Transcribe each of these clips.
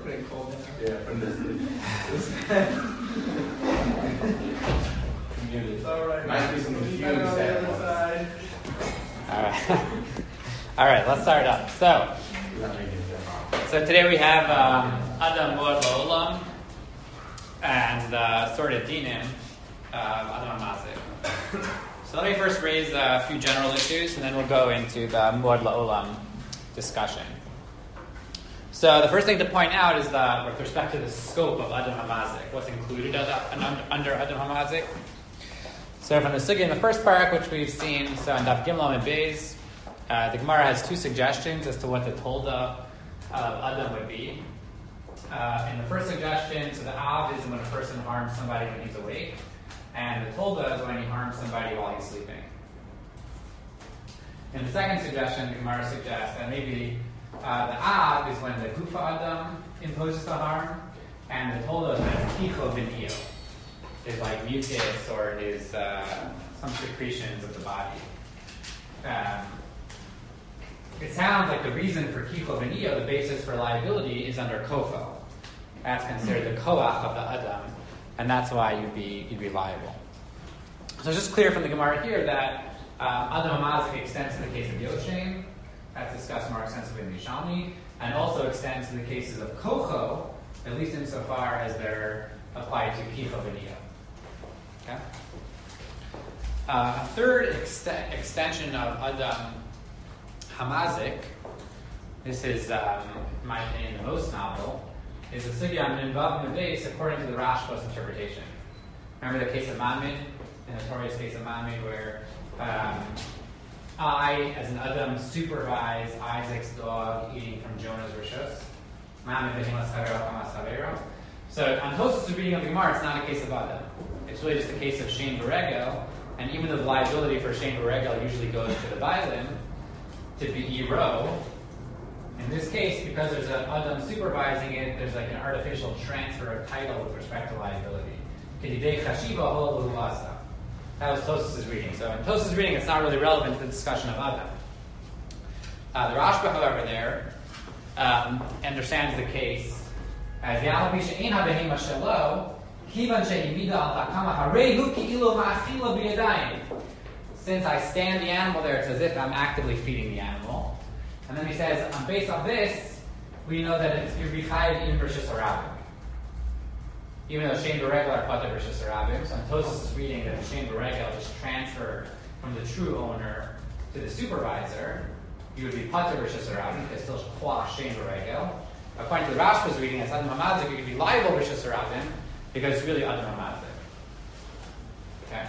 pretty cold now. Yeah, from this. It's alright. Might be some Better huge on the other samples. side. All right. All right, let's start up. So today we have Adam Moed La'olam and sort of Dinim of Adam HaMazik. So let me first raise a few general issues, and then we'll go into the Moed La'olam discussion. So the first thing to point out is that with respect to the scope of Adam HaMazik, what's included under Adam HaMazik. So from the sugya in the first parak, which we've seen, so in Daf Gimel and Beis, the Gemara has two suggestions as to what the tolda of Adam would be. In the first suggestion, so the av is when a person harms somebody when he's awake, and the tolda is when he harms somebody while he's sleeping. In the second suggestion, the Gemara suggests that maybe the av is when the gufa Adam imposes the harm, and the tolda is when kicho v'niyo is like mucus or is some secretions of the body. It sounds like the reason for kicho v'niyo, the basis for liability, is under kofo. That's considered the koach of the Adam, and that's why you'd be liable. So it's just clear from the Gemara here that Adam HaMazik extends to the case of Yoshem, that's discussed more extensively in the Yishalmi, and also extends to the cases of kocho, at least insofar as they're applied to kicho v'niyo. Okay? A third extension of Adam HaMazik, this is, in my opinion, the most novel, is the sugya on Minvav Neves according to the Rashba's interpretation. Remember the case of Mamid, the notorious case of Mamid, where I, as an Adam, supervised Isaac's dog eating from Jonah's rishos. Mamid behemas havero hamas havero. So on Tosafos' reading of the Gemara, it's not a case of Adam. It's really just a case of Shein Beregel, and even though the liability for Shein Beregel usually goes to the Bailim, to be Ero, in this case, because there's an Adam supervising it, there's like an artificial transfer of title with respect to liability. Kedidei chashiva hol v'huasa. That was Tosafos' reading. So in Tosafos' reading, it's not really relevant to the discussion of Adam. The Rashba, however, there understands the case as Ya'alav she'ein ha'behema shelo, kivan she'imida al takama harehu ki'ilu ma'achila b'yadayim. Since I stand the animal there, it's as if I'm actively feeding the animal. And then he says, based on this, we know that it's Yurichayv in Rishis Harabim. Even though Shein Beregel are Pater Rishis Harabim, so Tosafos is reading that the Shein Beregel is transferred from the true owner to the supervisor. You would be Pater Rishis Harabim, because still Kwa Shein Beregel. According to the Rashba's reading, as Adam HaMazik, you could be liable Rishis Harabim, because it's really Adam HaMazik. Okay?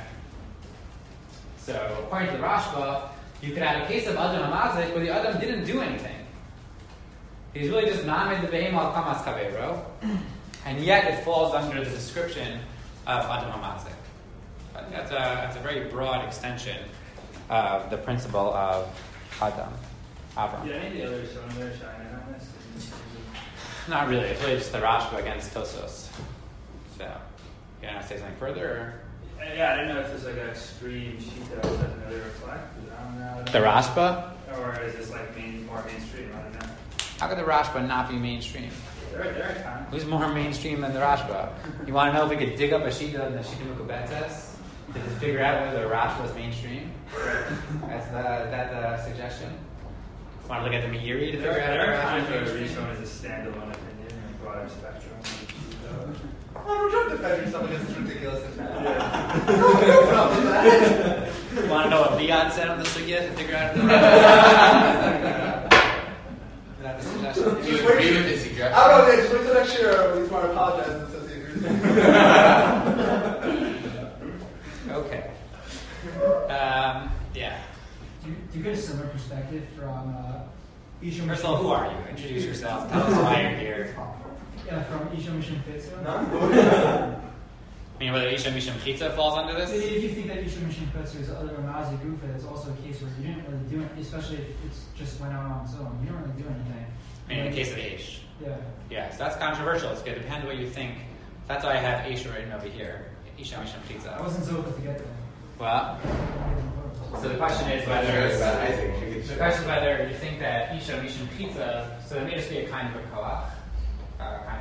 So, according to the Rashba, you could have a case of Adam HaMazik where the Adam didn't do anything. He's really just Named the Behem al Kamas Kavero, and yet it falls under the description of Adam HaMazik. That's a very broad extension of the principle of Adam. Avram. Yeah, any other show on there shining on this? Not really. It's really just the Rashba against Tosafos. So, you want to say something further? Or? Yeah, I didn't know if there's like an extreme sheet that doesn't really reflect. I don't know. The Rashba? Or is this like more mainstream? I don't know. How could the Rashba not be mainstream? There are times. Who's more mainstream than the Rashba? You want to know if we could dig up a sheet of the Shita Mukubetes to figure out whether the Rashba is mainstream? That's the suggestion? Want to look at the Meiri to figure out There are if times the where Rashba is the mainstream? Rishon is a standalone opinion and a broader spectrum. Oh, don't defend yourself against this ridiculous attack. You want to know what Liad said on the Sugya to figure out if the Rashba is that the suggestion? Do you agree with his suggestion? I don't know, just wait till next year when he's going to apologize and says he agrees with me. Okay. Yeah. Do you get a similar perspective from Isha First of all, who are you? Introduce yourself. Tell us why you're here. Yeah, from Isha Mishum Chitza. I mean, whether Isha Mishum Chitza falls under this? If you think that Isha Mishum Chitza is other Ramazi Gufa, it's also a case where you didn't really do it, especially if it's just went out on its own. You don't really do anything. I mean, in the case of Aish. Yeah. Yeah, so that's controversial. It's going to depend what you think. That's why I have Aish written over here. Isha Mishum I Chitza. wasn't so quick to get there. Well, so the question is whether you think that Isha Mishum Chitza, so there may just be a kind of a koach,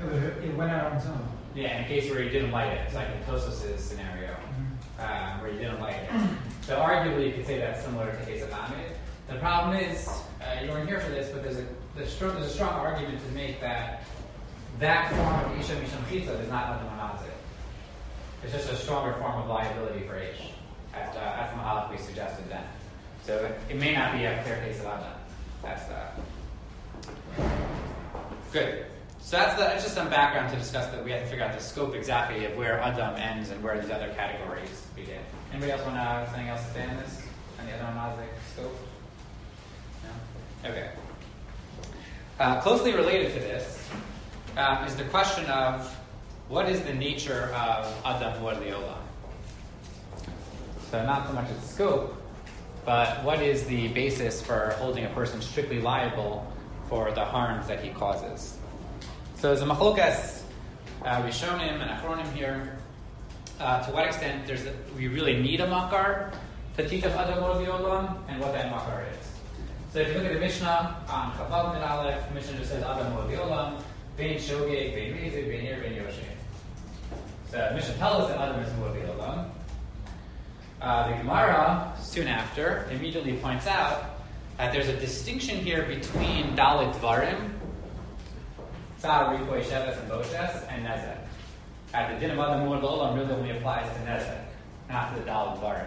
Yeah, but it went out on its own. Yeah, in a case where you didn't light it. It's like in Tosfos' scenario, where you didn't light it. So arguably you could say that's similar to the case of Amid. The problem is, you weren't here for this, but there's a strong argument to make that form of Isha Misham Chitza is not Adam Hanazik. It's just a stronger form of liability for Ish. That's the Mahalach we suggested then. So it may not be a clear case of Adam. That's good. So that's just some background to discuss that we have to figure out the scope exactly of where Adam ends and where these other categories begin. Anybody else want something else to say on this? On the Adam Hanazik scope? No? Okay. Closely related to this is the question of what is the nature of Adam Muad Le'olam? So not so much its scope, but what is the basis for holding a person strictly liable for the harms that he causes? So there's a machlokas Rishonim and Achronim here. To what extent we really need a makar to teach us Adam Muad Le'olam and what that makar is. So if you look at the Mishnah on Chavav Mid Aleph, the Mishnah just says Adam Muad Le'olam, Bein Shogeg, Bein Mezid, Bein Ir, Bein Yoshe. So the Mishnah tells us that Adam is Muad Le'olam. The Gemara, soon after, immediately points out that there's a distinction here between Dalet Dvarim, Tzar, Rikoi, Sheves, and Boshes, and Nezek. At the din of Adam Muad Le'olam really only applies to Nezek, not to the Dalet Dvarim.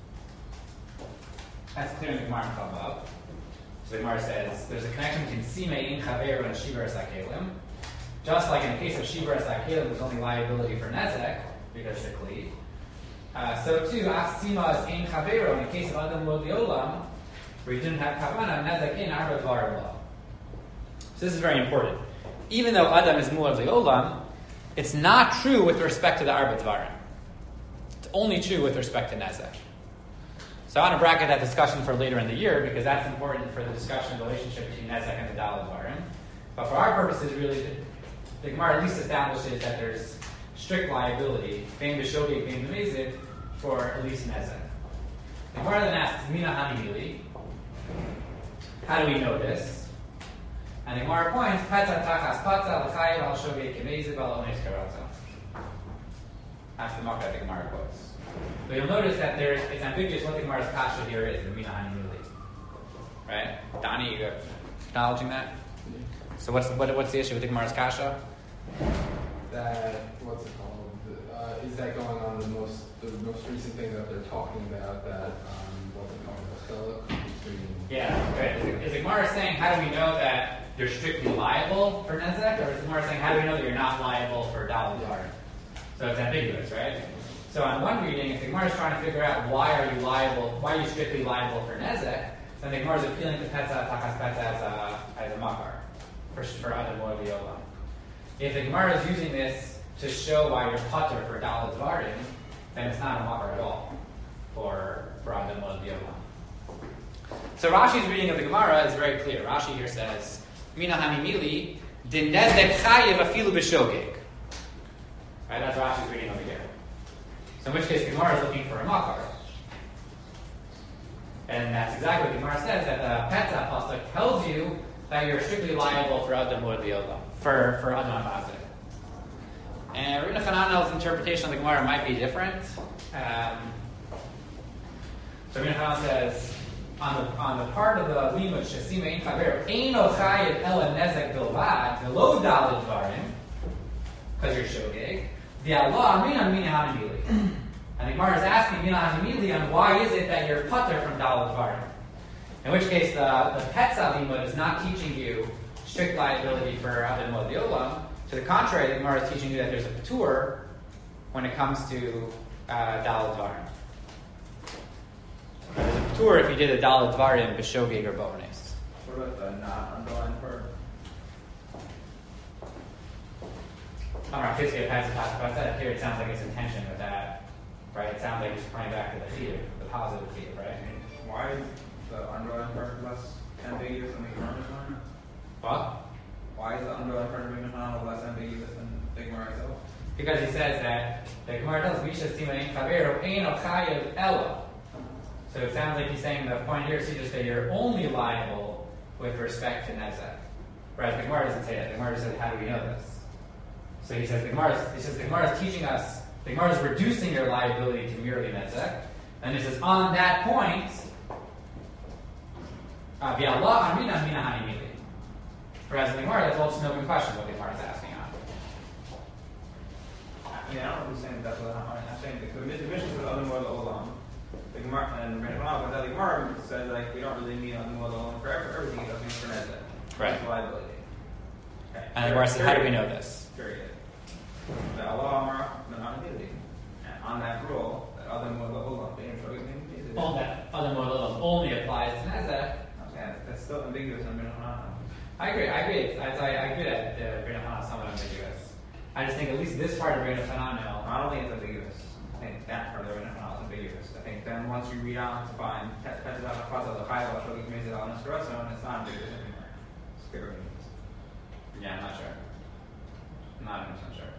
That's clear in the Gemara in Chavav. So the Gemara says there's a connection between Simei in Chaveru and Shivar Sakelim. Just like in the case of Shivar Sakelim, there's only liability for Nezek because it's a Kli. So too, Sima is in Chaveru in the case of Adam Muad Le'olam, where you didn't have Kavanah, Nezek in Arba Dvarim Lo. So this is very important. Even though Adam is Muad Le'olam, it's not true with respect to the Arba Dvarim. It's only true with respect to Nezek. So I want to bracket that discussion for later in the year because that's important for the discussion of the relationship between Nezek and the Dalet Dvarim. But for our purposes, really, the Gemara at least establishes that there's strict liability, bein b'shogeg, bein b'mezid, for at least Nezek. The Gemara then asks, Mina Hani Mili? How do we know this? And the Gemara points, Patza tachas patza, l'chayev al shogeg k'mezid, al ones karatza. That's the Makkah the Gemara quotes. But you'll notice that it's ambiguous what the Gemara's kasha here is, the Mina Hani Mili. Right? Donnie, you acknowledging that? So what's the issue with the Gemara's kasha? That what's it called? Is that going on the most recent thing that they're talking about? That what's it called? The chiluk between. Yeah, good. Is the Gemara saying how do we know that you're strictly liable for Nezek, or is the Gemara saying how do we know that you're not liable for Dalet Dvarim? So it's ambiguous, right? So on one reading, if the Gemara is trying to figure out why are you strictly liable for Nezek, then the Gemara is appealing to Petza Tachas Petza as a makar for Adam Muad Le'olam. If the Gemara is using this to show why you're patur for Dalet Dvarim, then it's not a makar at all for Adam Muad Le'olam. So Rashi's reading of the Gemara is very clear. Rashi here says, Mina Hani Mili, Din Nezek Chayev Afilu B'Shogeg. Right, that's Rashi's reading over here. So in which case the Gemara is looking for a makar. And that's exactly what the Gemara says, that the Petza pasuk tells you that you're strictly liable for Adam Muad Le'olam, for Adam Hanazik. And Rabbi Hananel's interpretation of the Gemara might be different. So Rabbi Hananel says, on the part of the limud shesima in chaver, eino chayev ela nezek bilvad v'lo dalet dvarim, because you're shogeg. The Allah mina Hani Mili. And the Gemara is asking Mina Hani Mili on why is it that you're patur from dalet dvarim. In which case, the Petza limud is not teaching you strict liability for Adam Muad Le'olam. To the contrary, the Gemara is teaching you that there's a patur when it comes to dalet dvarim. There's a patur if you did a dalet dvarim b'shogeg or bo'ones. What about the not underlined part? Here it sounds like it's in tension with that, right? It sounds like it's pointing back to the chiyuv, the positive chiyuv, right? Why is the underlined part less ambiguous than the Gemara one? What? Why is the underlined part of Ibn Hananel less ambiguous than the Gemara itself? Because he says that the Gemara tells Misha Sima in Chaveru Eino Chayev Ella. So it sounds like he's saying the point here is just that you're only liable with respect to Nezek. Whereas the Gemara doesn't say that. The Gemara says, how do we know this? So he says the Gemara is teaching us, the Gemara is reducing your liability to merely nezek. And he says, on that point, v'Allah amrina mina hanimili. Whereas in the Gemara, that's all just an open question what the Gemara is asking on. Yeah, I don't know if he's saying that's what I'm saying. The mission is other more olam. The Gemara and the Gemara says like we don't really mean other more olam for everything. It doesn't mean for nezek. Right. It's liability. Okay. And the Gemara says, how do we know this? Period. The Allah Amar Menanability. And on that rule, that other more olam being shogeg All that other model only applies to nezek. yeah, that's still ambiguous in Menanah. I agree. I agree that the Rin Hanan is somewhat ambiguous. I just think at least this part of Rin Hanan, I don't think it's ambiguous. I think that part of the Menanah is ambiguous. I think then once you read on to find it's not ambiguous anymore. It's clear. yeah, I'm not sure. I'm not 100% sure.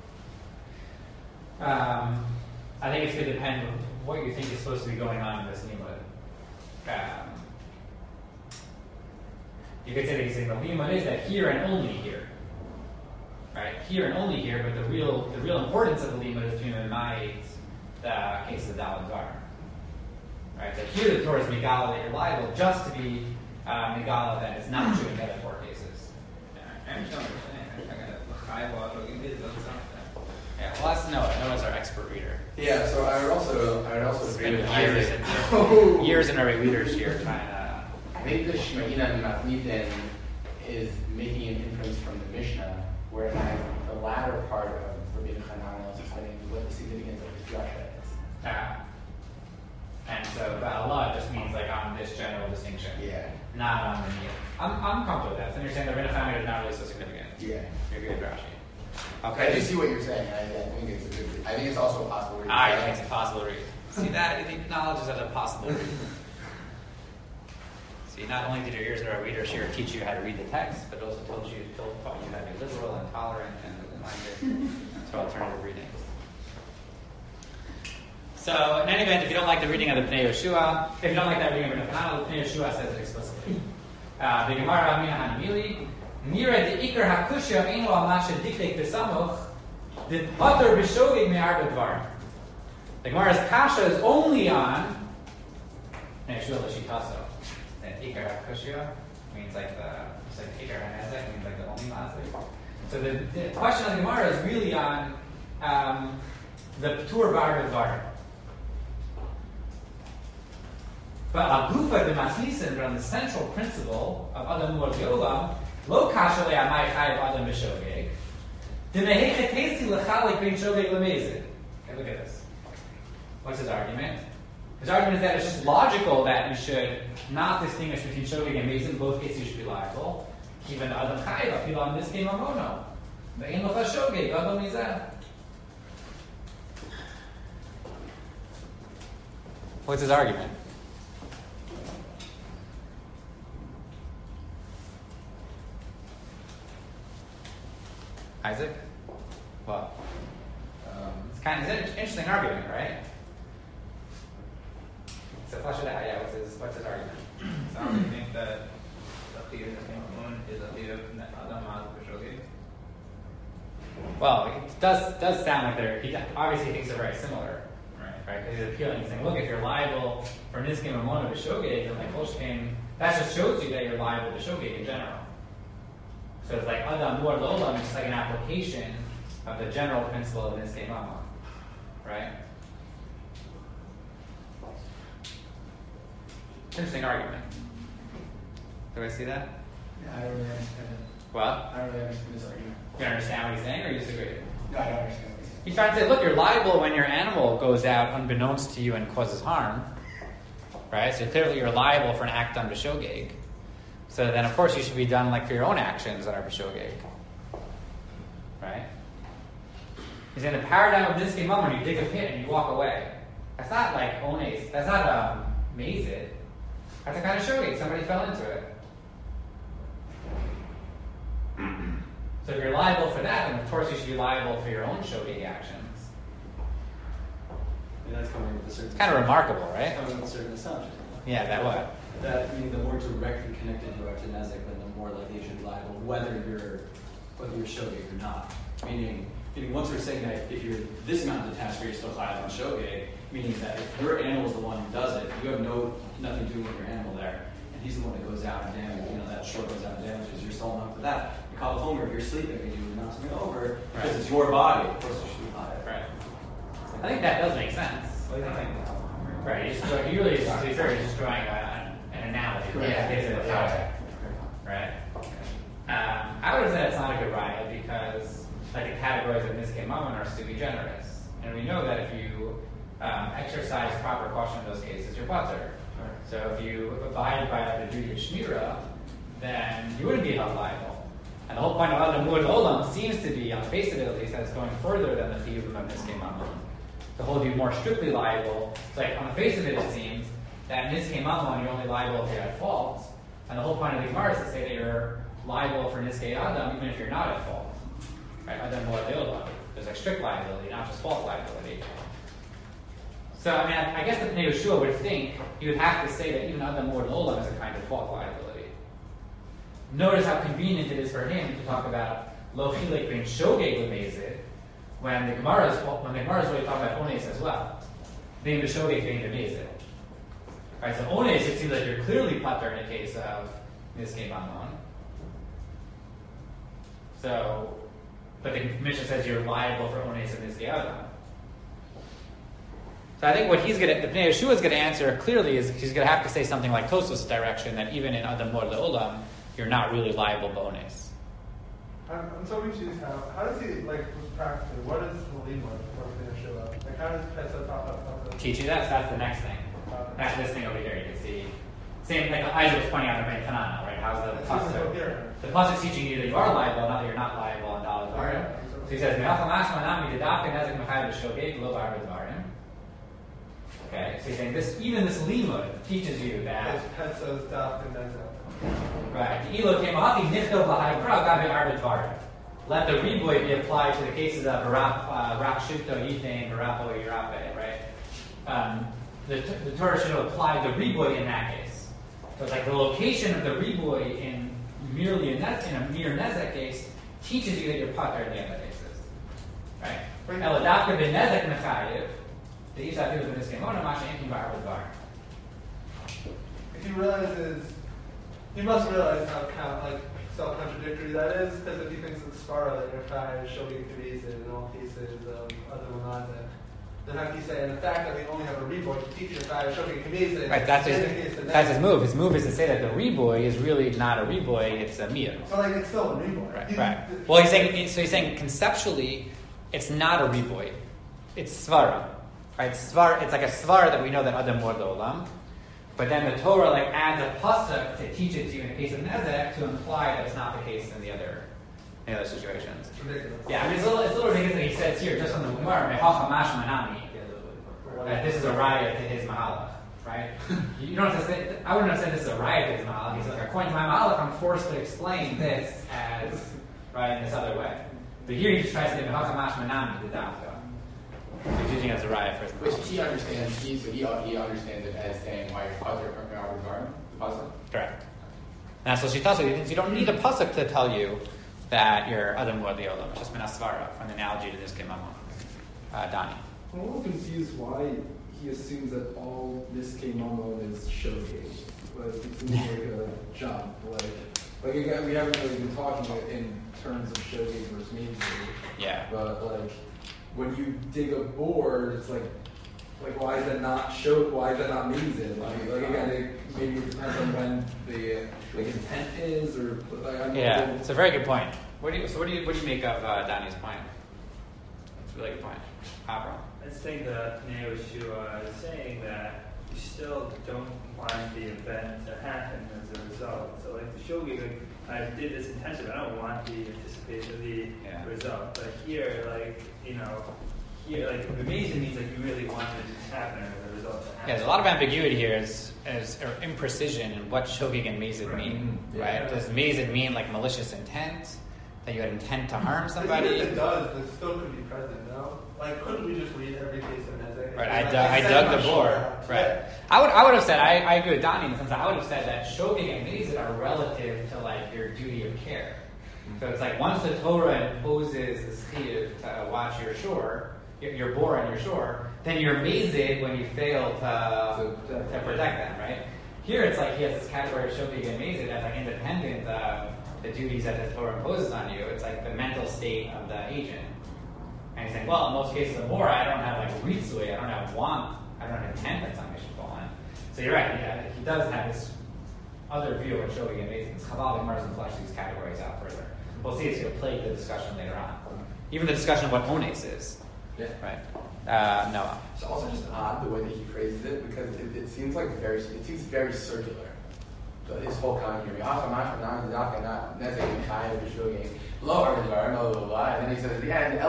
I think it's going to depend on what you think is supposed to be going on in this limud. You could say that he's saying the limud is that here and only here, right? Here and only here, but the real importance of the limud is to eliminate the case of Daled Dvar. Right? So here the Torah is megala that you're liable just to be megala that it's not true in the other 4 cases. I understand what you're saying. Yeah, well, that's Noah. Noah's our expert reader. Yeah, so I would also agree with Years Isaac. and years in our readers here trying to. I think the Shemina and Matnitin is making an inference from the Mishnah, whereas the latter part of Rabbi Hanan is explaining what the significance of his drasha is. And so Allah just means like on this general distinction, Yeah. not on the need. I'm comfortable with that. So you're saying the Rin Hanan is not really so significant. Yeah. You're good, Rashi. I just see what you're saying. I think it's a good. I think it's also possible. To read. I think it's impossible to read. See that? You think knowledge is impossible to read. See, not only did your ears and our readers here teach you how to read the text, but also taught you how to be liberal and tolerant and open-minded to alternative readings. So, in any event, if you don't like the reading of the Pnei Yeshua, if you don't like that reading of the Pnei Yeshua says it explicitly. The Gemara Amina Hanimili, Nira de Iker Hakushya Einu Al Masha Diktek Besamuch, the Pater B'Shogeg Me'arba Dvar. The Gemara's kasha is only on Pnei Yeshua L'Shitaso. And Iker HaKushya means like Iker HaNezek means like the only last thing. So the question of the Gemara is really on the P'tur Bar B'Dvar. But Agufa de Masnisin, but on the central principle of Adam Mor Yolam, Lo Kasha Le'amai Chayiv Adam B'Shogeg, D'Mehei Chetesi L'Chalik Bein Shogeg L'Mezid. Okay, look at this. What's his argument? His argument is that it's just logical that you should not distinguish between shogeg and mezid. In both cases, you should be liable. Even the adam chayiv, feel on this game amono. The ein lecha shogeg, adam mizeh. What's his argument? Isaac? What? It's an interesting argument, right? So flesh it out. Yeah, what's his argument? So I would think that the Chiyuv is a Chiyuv Adam Maz B'Shogeg. Well, it does sound like he obviously thinks they're very similar, right? Because he's appealing, he's saying, look, if you're liable for Nizkim Amona B'Shogeg, then like Kolshkein, that just shows you that you're liable to Shogeg in general. So it's like Adam Mor Lolam, it's just like an application of the general principle of Nizkim Amon, right? Interesting argument. Do I see that? Yeah, I don't really understand it. What? I don't really understand this argument. You understand what he's saying, or you disagree? No, I don't understand what he's saying. He's trying to say, look, you're liable when your animal goes out unbeknownst to you and causes harm, right? So clearly you're liable for an act on b'shogeg. So then, of course, you should be done like for your own actions that are b'shogeg, right? He's in the paradigm of this game when you dig a pit and you walk away. That's not like ones. That's not mazid. That's a kind of shogeg. Somebody fell into it. So if you're liable for that, then of course you should be liable for your own shogeg actions. And that's coming with a certain. It's kind of remarkable, right? Coming with a certain assumption. Yeah, that what? That meaning the more directly connected you are to Nezek, then the more likely you should be liable, whether you're shogeg or not. Meaning once we're saying that if you're this amount detached, you're still chayav on shogeg, meaning that if your animal is the one who does it, you have nothing to do with your animal there, and he's the one that goes out and damages. That short goes out and damages. You're still enough for that. You call the homer if you're sleeping and you knock something over because it's your body. Of course, you should be chayav. Right. I think that does make sense. What do you think? Right. You really, to be fair, you're just drawing an analogy. Right? Yeah. Right. I would have said it's not a good raya because like the categories of Niskei Mammon are sui generis, and we know that if you exercise proper caution in those cases, you're butter. So if you abide by the duty of shmira, then you wouldn't be held liable. And the whole point of Adam Mud Olam seems to be, on the face of it at least, that it's going further than the Chiyuvim of Niskei Mammon. To hold you more strictly liable, it's like on the face of it, it seems that Niskei Mammon you're only liable if you're at fault. And the whole point of the Gemara is to say that you're liable for Niskei Adam even if you're not at fault. Right? Adam Mud Olam. There's like strict liability, not just fault liability. So, I mean, I guess the Pnei Yehoshua would think he would have to say that even Adam Mud Olam is a kind of fault liability. Notice how convenient it is for him to talk about Lo Chilek Ben Shogeg Lemezid when the Gemara is really talking about Ones as well. Ben B'Shogeg Ben Lemezid. Right, so Ones, it seems like you're clearly patur in the case of Niskei Mammon. So, but the Mishnah says you're liable for Ones and Niskei Adam. So I think what the Pnei Yehoshua is going to answer clearly is he's going to have to say something like Tosfos' direction that even in Adam Mor Le'olam, you're not really liable bonus. I'm so confused how does he, like, practically, what is the lead one for Pnei Yehoshua? Like, how does Pesach pop up? Teach you that, so that's the next thing. That's this thing over here, you can see. Same, like Isaac was pointing out in Ben Kanana, right? How's the pasuk? The pasuk is teaching you that you are liable, not that you're not liable on Dalet Dvarim. So he says, Me'achal mashma nami dedavka nezek mechayev b'shogeg lo b'arba dvarim. Okay, so he's saying even this limud teaches you that. It's Pesach's daf and nezek. Right. Elo came off, he nichtel v'hai pra gabe arba dvarim. Let the riboy be applied to the cases of rap shifto yitain, v'rapo yirape, right? The Torah should apply the riboy in that case. So it's like the location of the riboy in a mere nezek case teaches you that you're patur in the other cases. Right? Eladavka ben nezek mechayev. The Isa Filu ben Niskei Mammon masha inkin ba'arba dvarim. He must realize how self-contradictory that is, because if he thinks it's Svara that you're chayav shogeg k'vizid in all cases of other monazek, then how can you say, and the fact that we only have a reboy to teach you chayav shogeg k'vizid? Right, that's his move. His move is to say that the reboy is really not a reboy; it's a miyah. So like it's still a reboy. Right. Well, he's saying conceptually, it's not a reboy; it's svara. Right? It's like a svara that we know that Adam Mor Le'olam. But then the Torah adds a pasuk to teach it to you in the case of Nezek to imply that it's not the case in the other situations. It's ridiculous. Yeah, I mean it's a little ridiculous that he says here just on the Gemara mehacha mashma nami that this is a raya to his mahalach, right? You don't have to say. I wouldn't have said this is a raya to his mahalach. He's like, according to my mahalach, I'm forced to explain this as right in this other way. But here he just tries to say mehacha mashma nami the dafka. He's using it as a raya for his Which he understands. He understands it as saying why your father are regarding the pasuk. Correct. And that's what she tells you. You don't need a pasuk to tell you that you're Adam Mor Le'olam. It's just minasvara from the analogy to this Mammon. Donnie. I'm a little confused why he assumes that all Niskei Mammon is shogeg. Like it seems like a jump. Like again, we haven't really been talking in terms of shogeg versus mezid. Yeah. But like when you dig a board, it's like why is that not why is that not mezid? Like again, maybe it depends on when the intent is, or yeah, it's a very good point. What do you make of Donnie's point? It's a really good point. Avram. I just think that Pnei Yehoshua is saying that you still don't want the event to happen as a result. So like the shogeg, I did this intention, but I don't want the anticipation of the result. But here, the amazing means like you really wanted it to happen as a result to happen. Yeah, there's a lot of ambiguity here or imprecision in what shogeg and mazid mean. Right? Does mazid mean like malicious intent? That you had intent to harm somebody? Even if it does, it still could be present, no? Like, couldn't we just read every case of Nezek? Right, I dug the board. Right. I would have said, I agree with Donnie in the sense that I would have said that shogeg and mazid are relative to like your duty of care. So it's like once the Torah imposes this chiyuv to watch your shore, your bor and your shore, then you're mazed when you fail to protect them, right? Here it's like he has this category of shogeg and mazed as like independent of the duties that the Torah imposes on you. It's like the mental state of the agent. And he's saying, well, in most cases of bor, I don't have like ritzui, I don't have want, I don't have intent that somebody should fall in. So you're right, yeah, he does have this other view of what shogeg and mazed is. Chabal and Mars and flesh these categories out further. We'll see it's going to plague the discussion later on. Even the discussion of what ones is. Yeah. Right. Noah. It's also just odd the way that he phrases it because it seems like very circular. So his whole comment here, and then he says at the end,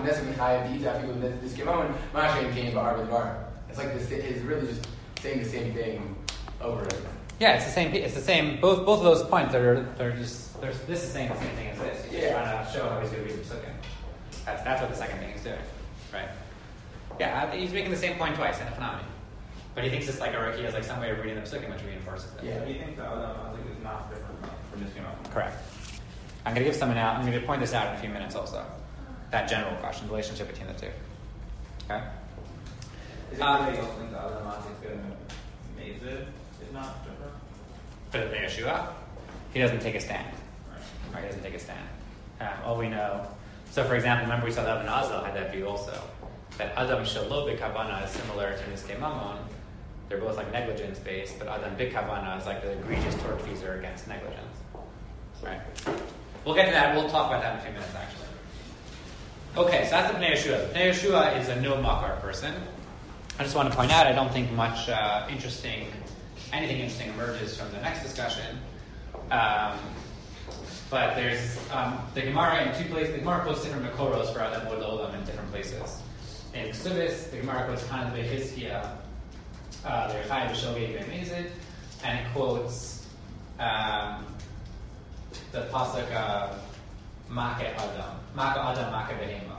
it's like this is really just saying the same thing over and over. Yeah, it's the same. It's the same. Both of those points they're just this is saying the same thing as this. He's just trying to show how he's going to read the psukim. That's what the second thing is doing, right? Yeah, he's making the same point twice in Hanami, but he thinks it's like he has like some way of reading the psukim which reinforces it. Yeah, he thinks that Adam is not different from this Gemara. Correct. I'm going to give someone out. I'm going to point this out in a few minutes also. That general question, the relationship between the two. Okay. Is it really also think that Adam is going to maze it? Is not different? For the Bnei Yeshua, he doesn't take a stand. Right, he doesn't take a stand. All we know. So, for example, remember we saw that Ibn Azal had that view also. That Adam Shalo B'Kavana is similar to Niskei Mamon. They're both like negligence based, but Adam B'Kavana is like the egregious tortfeasor against negligence. Right? We'll get to that. We'll talk about that in a few minutes, actually. Okay, so that's the Bnei Yeshua. Bnei Yeshua is a no makar person. I just want to point out, I don't think much anything interesting emerges from the next discussion. But there's the Gemara in two places. The Gemara quotes different Makoros for Adam Od Olam in different places. In Ksubis, the Gemara quotes Hanan Bechizkiah, the Rechai B'Shogeg B'Mezid, and it quotes the pasuk of Make Adam, Make Behema.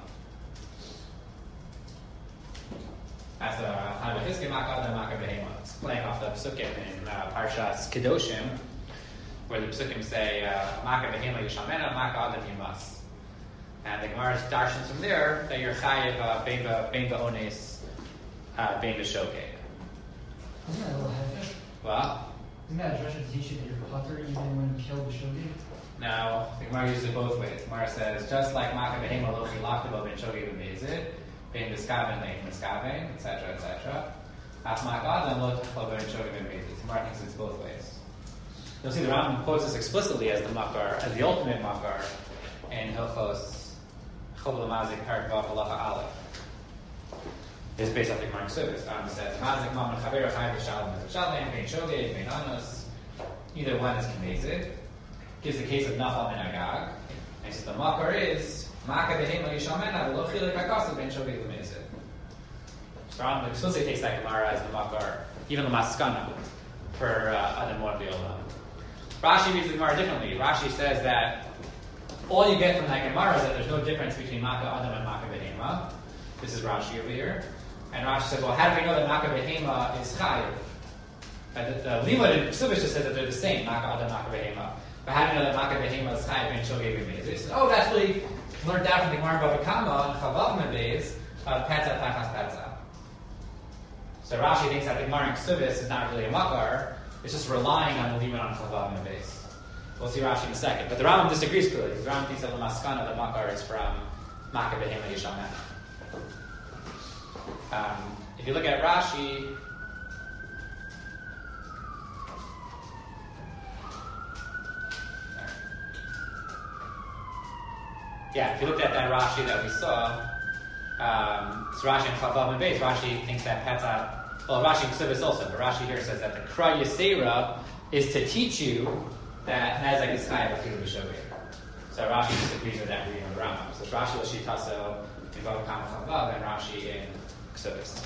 That's the Hanan Bechizkiah, Make Adam, Make Behema. It's playing off the psukim in Parshas Kedoshim, where the psukim say Maka behema yishamena, Maka adam yimas. And the Gemara darshans from there that you're chayiv bein ba'ones, bein b'shogeg. Isn't that a little heavy? Well, Isn't that a drasha to teach you that you're putter even when you kill the shogeg? no, the Gemara uses it both ways. The Gemara says, just like Maka behema lo chilachta ben shogeg b'mezid, bein b'skaven lein b'skaven, etc., etc. Ach Maka adam lo chilachta ben shogeg b'mezid. The Gemara thinks it's both ways. You'll see the Rambam quotes this explicitly as the makar, as the ultimate makar, in Hilchos Chobel Mazik Parak Vav Halacha Aleph. This is based off the Gemara Ksubis. The Rambam says, Mazik Maman Chaver Chai V'Shalom V'Shalom Bein Shogeg Bein Anos. Either one is K'mezid. Gives the case of Nafal Ben Agag. And he says the makar is Maka Behema Yishamena V'Lo Chilek HaKasav Bein Shogeg V'Mezid. So the Rambam explicitly takes that Gemara as the makar, even the Maskana, for Adam Mor V'Olam. Rashi reads the Gemara differently. Rashi says that all you get from that Gemara is that there's no difference between Maka Adam and Maka Behema. This is Rashi over here. And Rashi says, well, how do we know that Maka Behema is Chayiv? The Limud in Ksubis just says that they're the same, Maka Adam, Maka Behema. But how do we know that Maka Behema is Chayiv and Shogeg B'Mezid? Oh, that's really learned out from the Gemara Bava Kama and Chavav Mebez of Petza Tachas Petza. So Rashi thinks that the Gemara in Ksubis is not really a Makar. It's just relying on the Limud on Chavav and base. We'll see Rashi in a second. But the Rambam disagrees clearly. The Rambam thinks that the Maskana, the Makar, is from Maka Behema Yishamena. If you look at Rashi, if you looked at that Rashi that we saw, it's Rashi and Chavav and base. Rashi thinks that Petza. Well, Rashi and Ksubis also, but Rashi here says that the Kra Yisera is to teach you that Nezek is Chayav Afilu B'Shogeg. So Rashi disagrees with that reading of the Rambam. So it's Rashi L'Shitaso in Bava Kama Chavav and Rashi in Ksubis.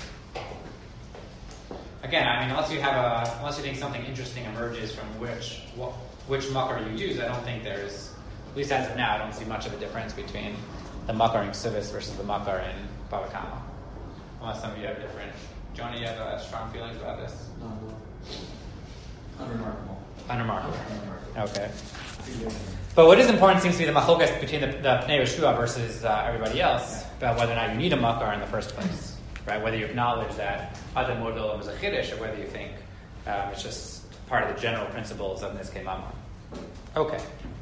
Again, I mean, unless you think something interesting emerges from which makar you use, I don't think there's, at least as of now, I don't see much of a difference between the makar in Ksubis versus the makar in Bava Kama. Unless some of you have different. Jonah, you have strong feelings about this? Unremarkable. Unremarkable. Okay. But what is important seems to be the machlokas between the Pnei Yeshua versus everybody else about whether or not you need a makar in the first place, right? Whether you acknowledge that Adam Model is a chiddush, or whether you think it's just part of the general principles of Niskei Mamon. Okay.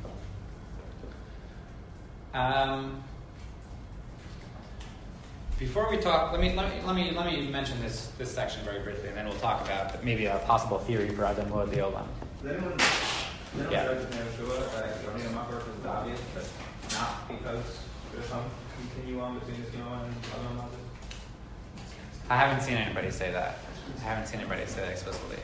Before we talk, let me mention this section very briefly, and then we'll talk about maybe a possible theory for Adam Model Olam. Yeah. Judge Yeshua that you don't need a makar because it's obvious, but not because there's some continuum between this and other mazes? I haven't seen anybody say that. Explicitly.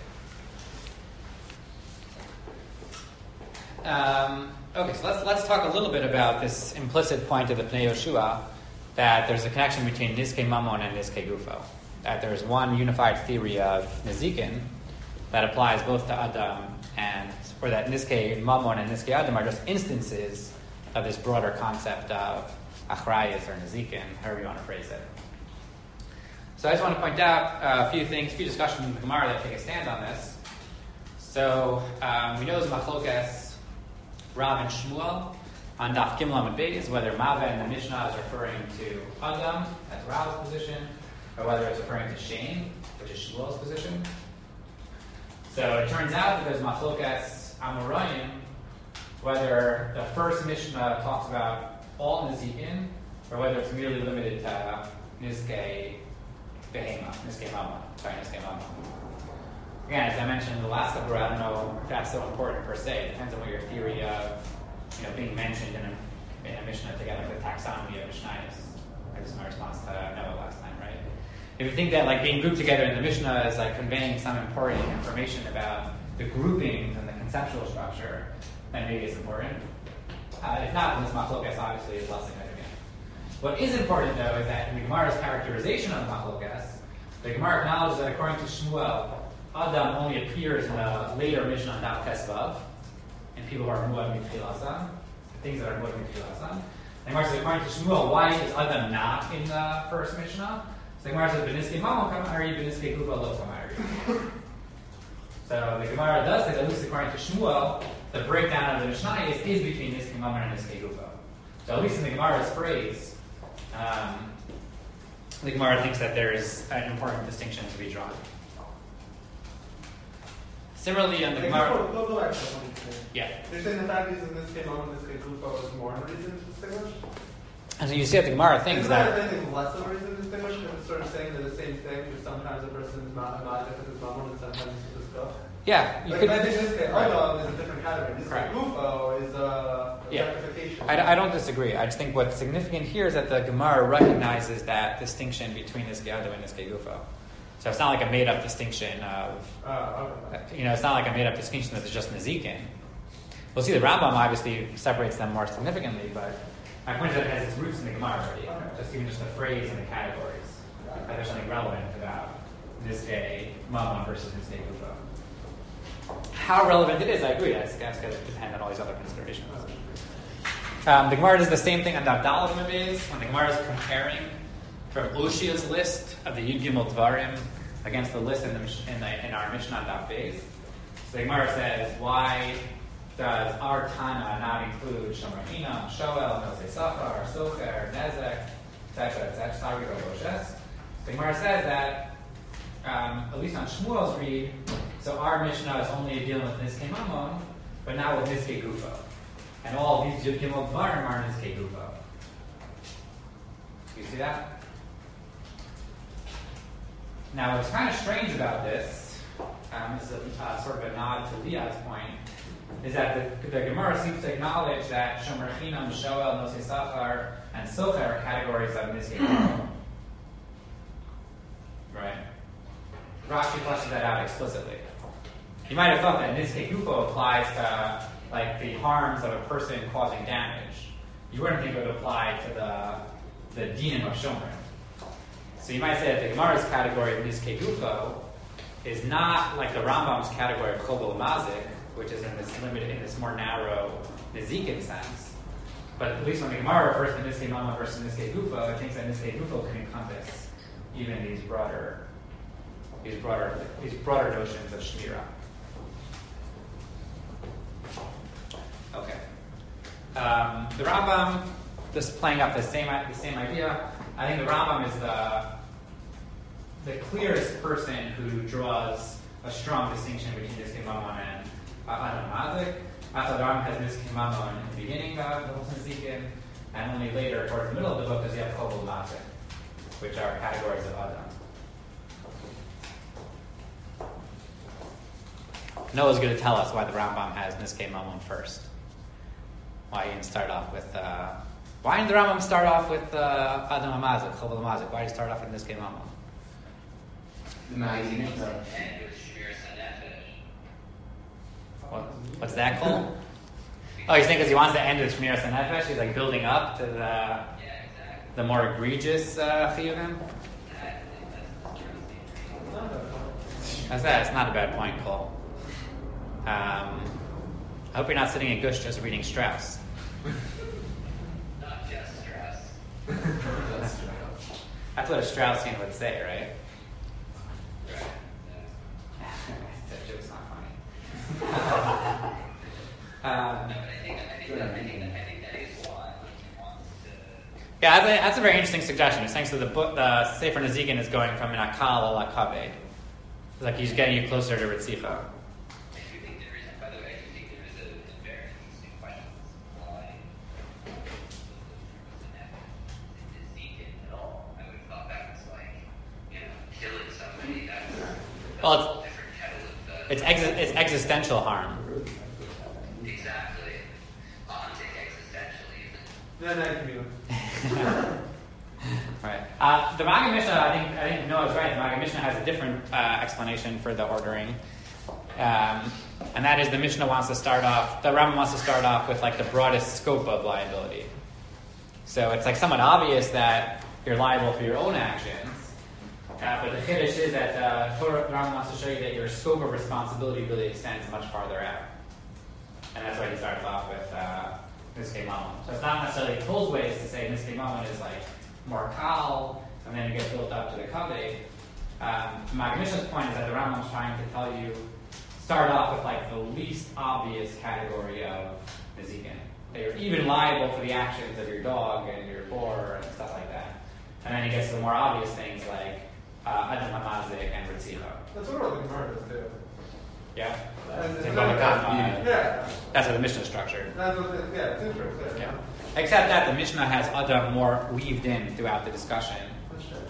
Okay, so let's talk a little bit about this implicit point of the Pnei Yeshua, that there's a connection between Niskei Mamon and Niskei Gufo. That there's one unified theory of Nezikin that applies both to Adam or that Niskei Mamon and Niskei Adam are just instances of this broader concept of Achrayas or Nezikin, however you want to phrase it. So I just want to point out a few discussions in the Gemara that take a stand on this. So we know there's machlokas Rav and Shmuel on Daf Gimel Amud Beis, whether Mava in the Mishnah is referring to Adam, that's Rav's position, or whether it's referring to Shane, which is Shmuel's position. So it turns out that there's machlokas Amoraim, whether the first Mishnah talks about all Nezikin, or whether it's merely limited to Niskei Mamon. Again, as I mentioned in the last couple, I don't know if that's so important per se. It depends on what your theory of being mentioned in a Mishnah together with the taxonomy of Mishnayos. That was my response to Noah last time, right? If you think that being grouped together in the Mishnah is conveying some important information about the groupings and the conceptual structure, then maybe it's important. If not, then this machlokas obviously is less significant. What is important, though, is that in the Gemara's characterization of the machlokas, the Gemara acknowledges that according to Shmuel, Adam only appears in the later Mishnah on Daf Tesvav, and people who are muad mitchilasan, things that are muad mitchilasan. The Gemara says, according to Shmuel, why is Adam not in the first Mishnah? So the Gemara says, B'niskei Mamon kamari, B'niskei Gufo lo kamari. So the Gemara does say that, at least according to Shmuel, the breakdown of the Mishnah is between Niskei Mamon and Niskei Gufo. So at least in the Gemara's phrase, the Gemara thinks that there is an important distinction to be drawn. Similarly, on the Gemara... Go back to one thing. Yeah. You're saying the fact that Niskei Mamon and Niskei Gufo is more of a reason to distinguish? And so you see that the Gemara thinks Is that... there anything less of a reason to distinguish? Because it's sort of saying they're the same thing, but sometimes a person is not because it's Mamon and sometimes it's just stuff. Yeah. I think Niskei Adam is a different category. Niskei Gufo is a rectification. I don't disagree. I just think what's significant here is that the Gemara recognizes that distinction between Niskei Adam and Niskei Gufo. So it's not like a made-up distinction of... it's not like a made-up distinction that it's just Nezikin. We'll see the Rambam obviously separates them more significantly, but my point is that it has its roots in the Gemara already. Just even just the phrase and the categories. That there's something relevant about Niskei Mamon versus Niskei Gufo. How relevant it is, I agree. That's going to depend on all these other considerations. The Gemara does the same thing on Daf Daled Amud Beis when the Gemara is comparing from Oshia's list of the Yud Gimel Dvarim against the list in our Mishnah on Daf Beis. So the Gemara says, why does our Tana not include Shomer Hinam, Shoel, Nosei Safar, Socher, Nezek, etc., Sari Roboshes? So the Gemara says that, at least on Shmuel's read, so our Mishnah is only dealing with Niskei Mamon, but not with Niskei Gufo. And all of these Yud Gimel Dvarim are Niskei Gufo. Do you see that? Now, what's kind of strange about this, is sort of a nod to Liad's point, is that the Gemara seems to acknowledge that Shomer Chinam, Shoel, Nosei Sachar, and Socher are categories of Niskei Gufo. Right? Rashi fleshes that out explicitly. You might have thought that Niskei Gufo applies to the harms of a person causing damage. You wouldn't think it would apply to the dinim of Shomer. So you might say that the Gemara's category of Niskei Gufo is not like the Rambam's category of Chobol Mazik, which is in this more narrow Nezikin sense. But at least when the Gemara refers to Niskei Mamon versus Niskei Gufo, it thinks that Niskei Gufo can encompass even these broader notions of Shmira. Okay. The Rambam, just playing up the same idea. I think the Rambam is the clearest person who draws a strong distinction between Niskei Mamon and Adam Mazik. After the Rambam has Niskei Mamon in the beginning of the Hilchos Nezikin, and only later, towards the middle of the book, does he have Chovel Mazik, which are categories of Adam. Noah's going to tell us why the Rambam has Niskei Mamon first. Why he didn't start off with... why didn't the Rambam start off with Adam HaMazik, Chovel HaMazik? Why did he start off with Niskei Mamon? What's that called? Oh, you think because he wants to end with Shmiras HaNefesh? He's like building up to the more egregious chiyuvim? That's that. It's not a bad point, Cole. I hope you're not sitting in Gush just reading Strauss. Not just Strauss. That's what a Straussian would say, right? That joke's not funny. No, but I think that is why he wants to. Yeah, that's a very interesting suggestion. It's thanks to the book, the Sefer Nezikin is going from an akal al akaved. It's like he's getting you closer to Ritzicha. By the way, I do think there is a very interesting question why Nezikin at all. I would have thought that was like, killing somebody. That's Well, a whole different kettle of it's existential harm. Exactly. Ontic existentially. No, you can Right. The Maggid Mishnah, I think Noah's right. The Maggid Mishnah has a different explanation for the ordering, and that is the Mishnah wants to start off. The Rambam wants to start off with like the broadest scope of liability. So it's like somewhat obvious that you're liable for your own actions, but the chiddush is that the Rambam wants to show you that your scope of responsibility really extends much farther out, and that's why he starts off with Niskei Mamon. So it's not necessarily Tol's ways to say Niskei Mamon is like more kal, and then you get built up to the kaveh. Maggid Mishnah's point is that the Rambam's trying to tell you, start off with like the least obvious category of Nezikin. That you're even liable for the actions of your dog and your boar and stuff like that. And then he gets to the more obvious things like Adam HaMazik and Ritzicha. That's what the Gemara does too. Yeah? Yeah. That's how the Mishnah is structured. That's what it's interesting. Yeah. Except that the Mishnah has Adam more weaved in throughout the discussion. That's true.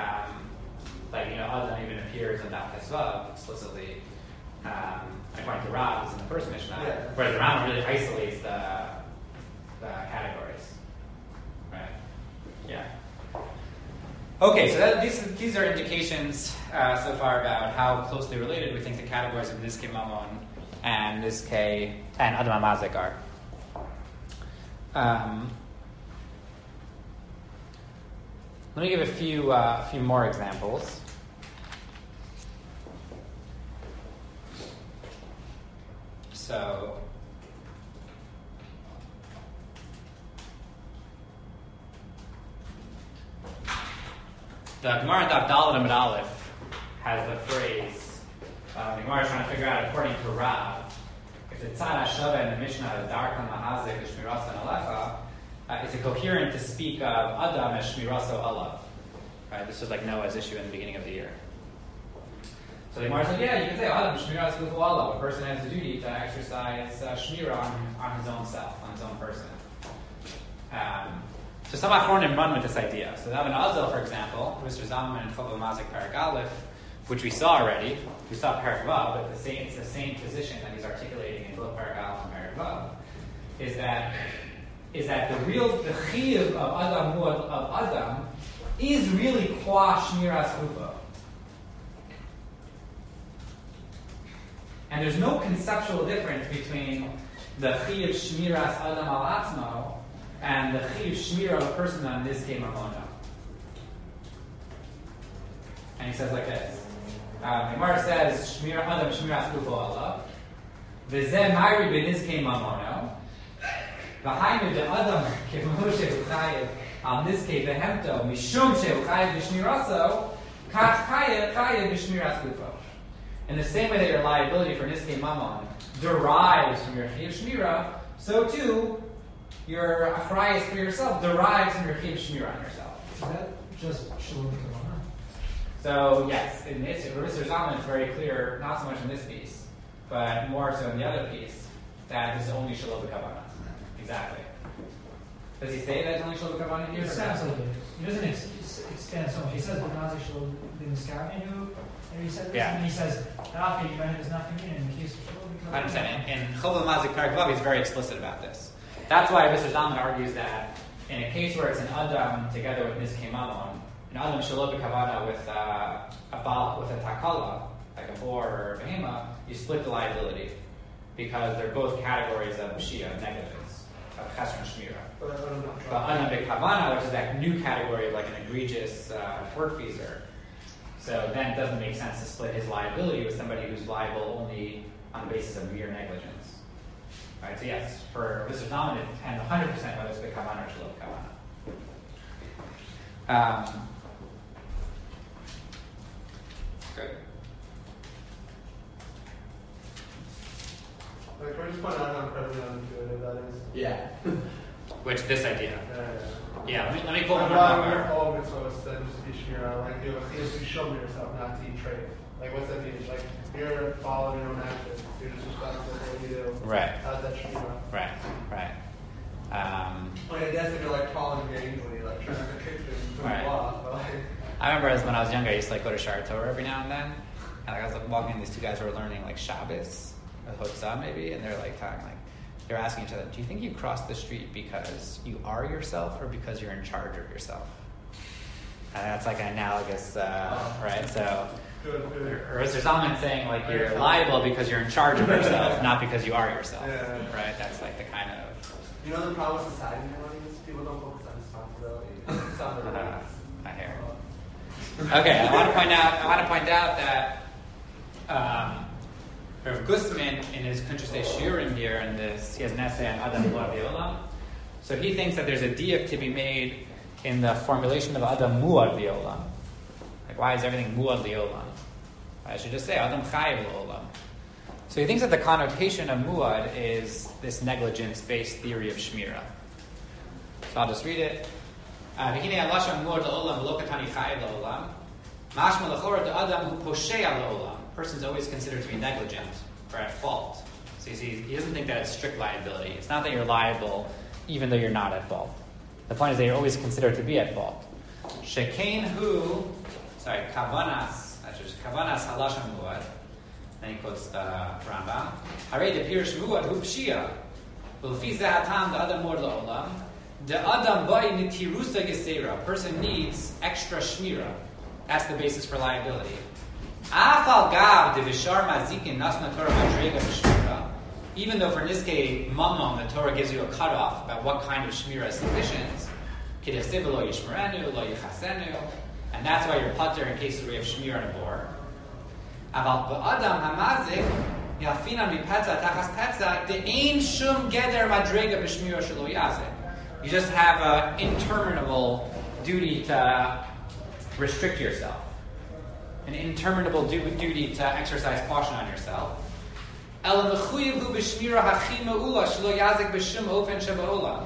Adam even appears in Daf Tesvav explicitly, according to Rav, is in the first Mishnah, whereas the Rambam really isolates the categories. Right? Yeah. Okay, so these are indications so far about how closely related we think the categories of Niskei Mamon and Niskei and Adam HaMazik are. Let me give a few more examples. So, the Gemara in Daf Daled Amud Aleph has the phrase. The Gemara is trying to figure out, according to Rav, if the Tzad HaShaveh in the Mishnah is Darkan Mahazik Shmirasan Alecha, is it coherent to speak of Adam as Shmiraso Alav? Right, this was like Noah's issue in the beginning of the year. So the Gemara said, yeah, you can say Adam Shmiraso Alav. A person has the duty to exercise Shmira on his own self, on his own person. So some Achronim run with this idea. So Ibn Azel, for example, Mr. Zalman and Chovel Mazik Parak Aleph, which we saw already. We saw Parak Vav, but it's the same position that he's articulating in both Parak Aleph and Parak Vav, is that the chiyuv of Adam Muad of Adam is really qua Shmiras Hufa. And there's no conceptual difference between the chiyuv Shmiras Adam al Atzmo and the chiyuv Shmira of a person on Niskei Mamon. And he says like this. The Gemara says, Shmira Adam Shmiras Hufa Allah. V'zeh Mari b'Niskei Mamono. V'hainu de Adam k'moshe u'chayev al Niskei behemto mishum she'u'chayev b'shmiraso kach chayev b'shmiras Hufa. In the same way that your liability for Niskei Mamon derives from your chiyuv Shmira, so too your achrayus for yourself derives from your chiv shmira on yourself. Is that just shalom kavana? So yes, in this, Mr. Zalman is very clear, not so much in this piece, but more so in the other piece, that this is only shalom kavana. Exactly. Does he say that it's only shalom kavana here? It sounds like it. He doesn't expand so much. He says the nazi shalom b'miskavenu, and he said this, Yeah. and he says dafka yimenu is not communion in the case of shalom kavana. I understand. In Chobal Mazik Parak Vav, he's very explicit about this. That's why Mr. Zalman argues that in a case where it's an Adam together with Nizkei Mamon, an Adam Shalom Kavana with a Takala, like a boar or a behema, you split the liability because they're both categories of Shia, negligence, of Chesron and Shmira. But Adam Kavana, which is that new category of like an egregious tortfeasor, so then it doesn't make sense to split his liability with somebody who's liable only on the basis of mere negligence. Right, so yes, for Mr. Zalman, it depends 100% whether it's Kavana or Shalom Kavana. Good. Like, can we just point out how incredibly unintuitive that is? Yeah. Which, this idea. Yeah. Let me pull I'm one not more. all mitzvahs that just be shmira. Like, you have to show yourself not to eat trade. Like, what's that mean? Like, you're following your own actions. You're just responsible for what you do. Right. How's that shmira? Right. Like, I guess if you're like tall and gangly, like trying to kick things to Right. the off, but like. I remember as when I was younger, I used to like go to Shara Torah every now and then. And like, I was like walking, and these two guys were learning like Shabbos, or Hotzah maybe, and they're like talking like, they're asking each other, do you think you cross the street because you are yourself or because you're in charge of yourself? And that's like an analogous, right? So, Good. or Mr. Zalman saying like you're liable because you're in charge of yourself, not because you are yourself, Yeah. right? That's like the kind of. You know the problem with society nowadays? People don't focus on responsibility. It's on the rights. I hear. Okay, I want to point out that Rav Gustman in his Kuntrasei Shiurim here, in this, he has an essay on Adam Muad V'Olam. So he thinks that there's a diuk to be made in the formulation of Adam Muad V'Olam. Like, why is everything Muad V'Olam? I should just say Adam Chayiv V'Olam. So he thinks that the connotation of Muad is this negligence-based theory of Shmira. So I'll just read it. V'hinei alashon muad la'olam v'lo katani chayiv la'olam. Mashma l'chora da'adam hu poshea la'olam. Person's always considered to be negligent or at fault. So you see, he doesn't think that it's strict liability. It's not that you're liable even though you're not at fault. The point is that you're always considered to be at fault. Shekain hu, kavanas, that's just kavanas halashon muad. Then he quotes the Rambam. Harei de pirish muad hu pshia. V'lefi zeh hatam da'adam muad la'olam. The Adam Bai Nitirusa Gesera. A person needs extra shmira. That's the basis for liability. Afal Gav de Vishar Mazikin Nasna Torah Madrega Shmira. Even though for Nizkei Mamon the Torah gives you a cutoff about what kind of shmira is sufficient. Kidesiv lo yishmerenu, lo yichasenu. And that's why you're pater in cases where you have shmira and a bor. Aval Ba'adam Hamazik Yafina Mipetza Tachas Petza De Ein Shum Geder Madrega B'Shmira Shelo Yazek. You just have an interminable duty to restrict yourself. An interminable duty to exercise caution on yourself. El mechuyev hu b'shmira hachi me'ula shelo yazek b'shum ofen sheba'olam.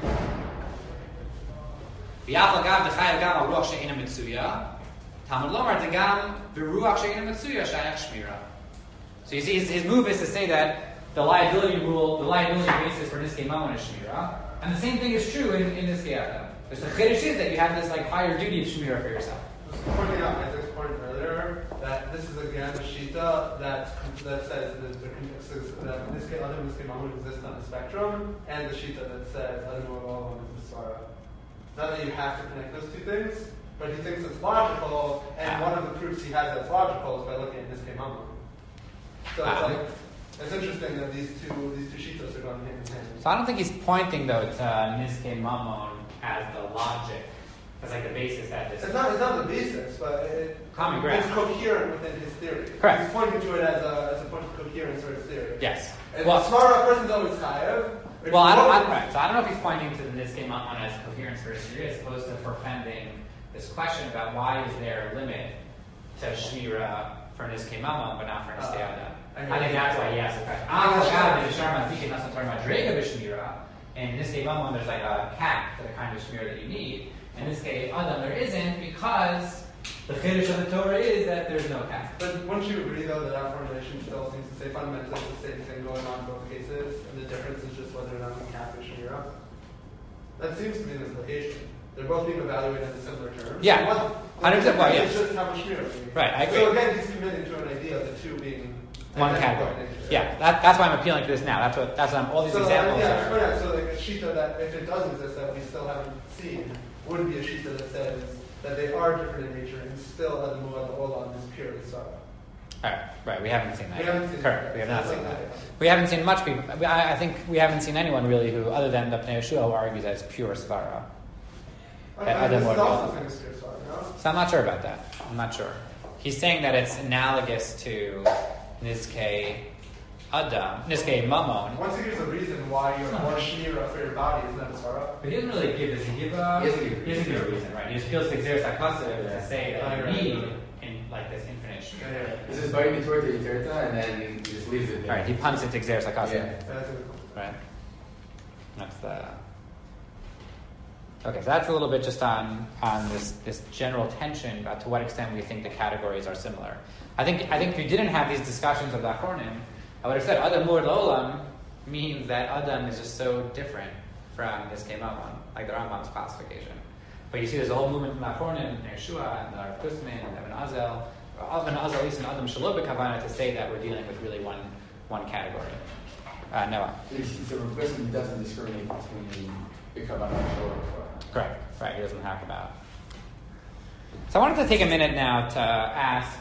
V'yachal gav d'chayav gam al ruach she'ena mitzuya. Talmud lomar d'gam b'ruach she'ena mitzuya shayach shmira. So you see, his move is to say that the liability basis for Nizkei Mamon is shmira. And the same thing is true in this Adam. There's the chiddush is that you have this like higher duty of shmira for yourself. Just pointing out Isaac's point earlier that this is again the shita that says that Nizkei Adam and Nizkei Mamon exist on the spectrum, and the shita that says Adam Muad is the Svara. Not that you have to connect those two things, but he thinks it's logical, and one of the proofs he has that's logical is by looking at Nizkei Mamon. So it's like. It's interesting that these two shitas are going hand in hand. So I don't think he's pointing though to Nizkei Mamon as the logic, as like the basis that this. It's not the basis, but common ground. It's coherent within his theory. Correct. He's pointing to it as a point of coherence for his theory. Yes. And Well, the smarter person's always chayav. well, I don't know if he's pointing to the Nizkei Mamon as coherence for his theory, as opposed to forfending this question about why is there a limit to shmira for Nizkei Mamon but not for Nizkei Adam. I think that's why he asked the question. In this case, Mammon, there's like a cap to the kind of shmir that you need. In this case, Adam, there isn't because the chiddush of the Torah is that there's no cap. But wouldn't you agree, though, that that formulation still seems to say fundamentally the same thing going on in both cases, and the difference is just whether or not we cap or shmira? That seems to be the implication. They're both being evaluated in similar terms. Yeah, 100%. Well, It's yes. just how much shmira we need. Right, I agree. So again, he's committing to an idea of the two being One identical category. in nature. Yeah, that's why I'm appealing to this now. That's what all these So, examples are. so like a shita that, if it does exist, that we still haven't seen, would be a shita that says that they are different in nature and still the muad the olam is purely sorrow. Right. We haven't seen that. We haven't seen Correct. that. We have not That's seen like- that. We haven't seen much people. I think we haven't seen anyone really who, other than the Pnei Yeshua, who argues that it's pure svara. This is also kind of pure sorrow, no? So I'm not sure about that. I'm not sure. He's saying that it's analogous to Nizkei Adam, Nizkei Mammon. Once he gives a reason why you're more shmira for your body, isn't that a sorrow? But he doesn't really give. Does he give a? He doesn't give a reason, right? He just feels like there's to say that you Right. need in like this infinite shmir. This is Bari Mitzvah to Yiterta, and then he just leaves it there. All right, he punts it to Xeris Akasa. Yeah. That's a- Right. That's the. Okay, so that's a little bit just on this general tension about to what extent we think the categories are similar. I think if you didn't have these discussions of the Achronim, I would have said Adam Mur L'Olam means that Adam is just so different from this Kemamon, like the Rambam's classification. But you see there's a whole movement from the Achronim, and Yeshua, and the Rav Kusman, and Ibn Azel, Ibn Azel, at least in Adam Shalom B'Kavana, to say that we're dealing with really one category. Noah. So the person doesn't discriminate between Bikabana and Shor. Correct. Right. He doesn't talk about. So I wanted to take a minute now to ask.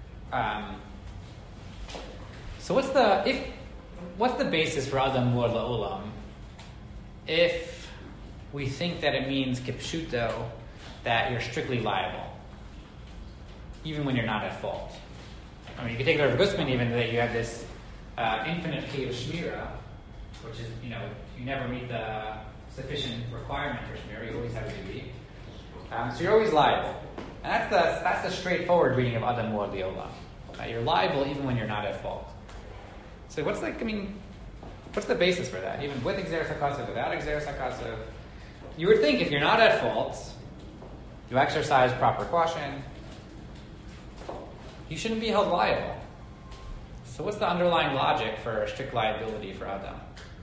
So what's the basis for Adam Mur La'olam if we think that it means kipshuto, that you're strictly liable, even when you're not at fault? I mean, you can take the Rav Gusman even that you have this infinite key of shmira, which is you never meet the sufficient requirement for shmira. You always have a duty, so you're always liable, and that's the straightforward reading of Adam Mur La'olam. You're liable even when you're not at fault. So what's the basis for that? Even with Xeris HaKasav, without Xeris HaKasav, you would think if you're not at fault, you exercise proper caution, you shouldn't be held liable. So what's the underlying logic for strict liability for Adam?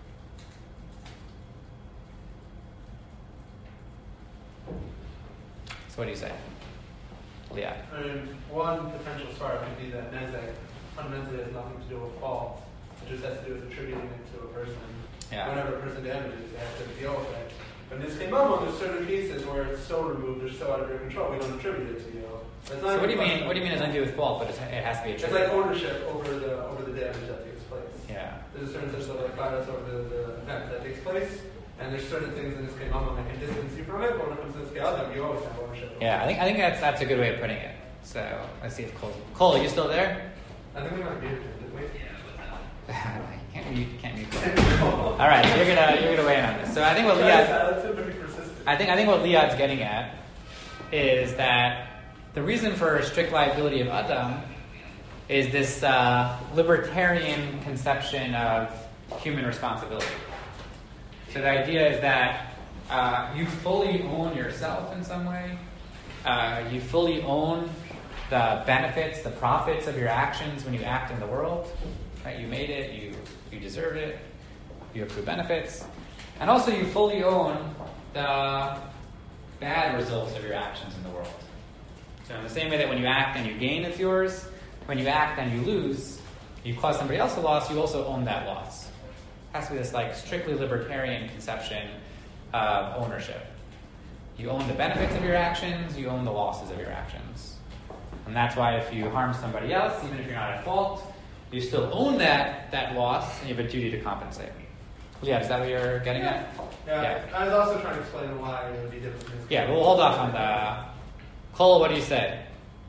So what do you say? Leah. I mean, one potential start could be that Nezek fundamentally has nothing to do with fault. It just has to do with attributing it to a person. Yeah. Whenever a person damages, they have to deal with it. But in this case, there's certain cases where it's so removed, it's so out of your control, we don't attribute it to you. So what do you mean? What do you mean it has nothing to do with fault, but it has to be It's attributed? like ownership over the damage that takes place. Yeah. There's a certain sense of like bias over the event that takes place, and there's certain things in this case that can distance you from it. But when it comes to this case, you always have ownership. Over Yeah, I think that's a good way of putting it. So let's see if Cole, are you still there? I think we might be here, didn't we? Can't mute. All right, so you're gonna weigh in on this. So I think what Liad's getting at is that the reason for strict liability of Adam is this libertarian conception of human responsibility. So the idea is that you fully own yourself in some way. You fully own the benefits, the profits of your actions when you act in the world. Right? You made it, you deserve it, you accrue benefits. And also you fully own the bad results of your actions in the world. So in the same way that when you act and you gain, it's yours, when you act and you lose, you cause somebody else a loss, you also own that loss. It has to be this like strictly libertarian conception of ownership. You own the benefits of your actions, you own the losses of your actions. And that's why if you harm somebody else, even if you're not at fault, you still own that loss, and you have a duty to compensate. Yeah, is that what you're getting at? Yeah. I was also trying to explain why it would be different. Yeah, we'll hold off on the... Cole, what do you say?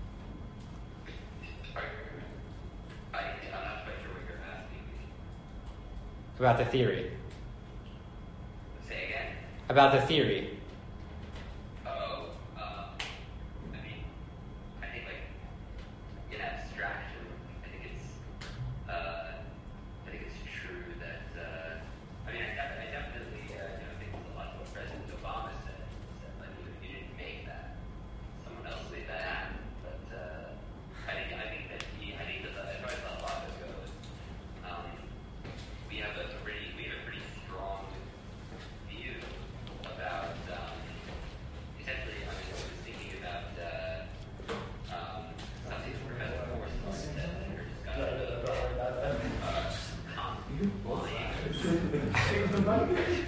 I'm not quite sure what you're asking. About the theory. Say again? About the theory. I think like in abstraction, I think it's true that I definitely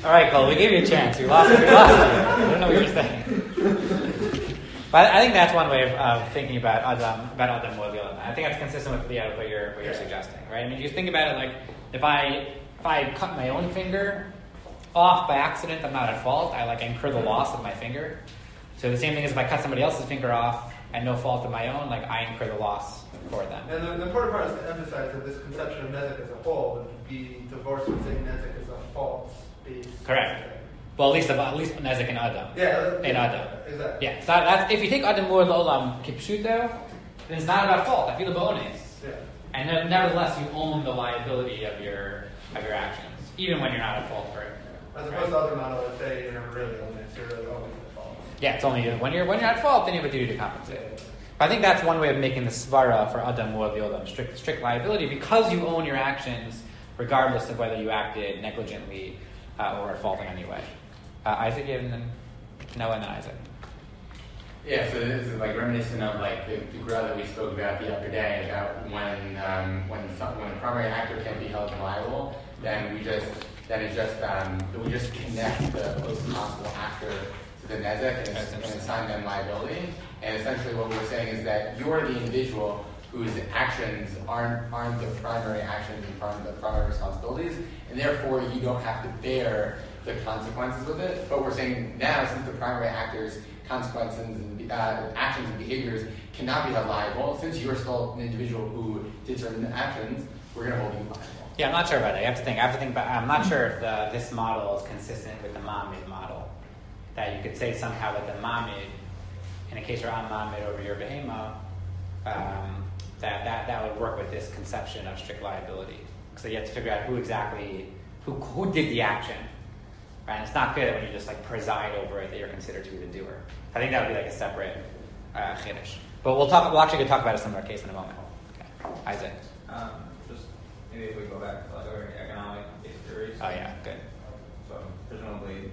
All right, Cole, we gave you a chance. You lost it. I don't know what you're saying. But I think that's one way of thinking about Adam Mo'il. I think that's consistent with what you're suggesting, right? I mean, you think about it like if I cut my own finger off by accident, I'm not at fault. I incur the loss of my finger. So the same thing is if I cut somebody else's finger off and no fault of my own, I incur the loss for them. And the important part is to emphasize that this conception of nezek as a whole would be divorced from saying nezek as a fault-based. Correct. Well, at least nezek in Adam. Yeah. In Adam. Exactly. Yeah. So that's if you take Adam Mo'il Olam Kipshuto, then it's not about fault. I feel the bonus. Yeah. And nevertheless, you own the liability of your actions, even when you're not at fault for it. As opposed to other model that say you're really honest, you're really always at fault. Yeah, it's only when you're at fault, then you have a duty to compensate. But I think that's one way of making the svara for Adam Mo'il Olam strict liability, because you own your actions regardless of whether you acted negligently or at fault in any way. Isaac, and then Noah, and then Isaac. Yeah, so this is reminiscent of the growth that we spoke about the other day about when a primary actor can be held liable, then we just connect the closest possible actor to the nezek and assign them liability. And essentially, what we're saying is that you're the individual whose actions aren't the primary actions and the primary responsibilities, and therefore you don't have to bear the consequences of it. But we're saying now, since the primary actor's consequences and actions and behaviors cannot be held liable, since you're still an individual who did certain actions, we're going to hold you liable. Yeah, I'm not sure about that. I have to think about. I'm not sure if this model is consistent with the Mamid model. That you could say somehow that the Mamid, in a case where I'm Mamid over your behema, that would work with this conception of strict liability. So you have to figure out who did the action. Right? And it's not good when you just preside over it that you're considered to be the doer. I think that would be a separate chiddush. But we'll actually talk about a similar case in a moment. Okay. Isaac. Just maybe if we go back to other economic theories. Oh yeah, good. So presumably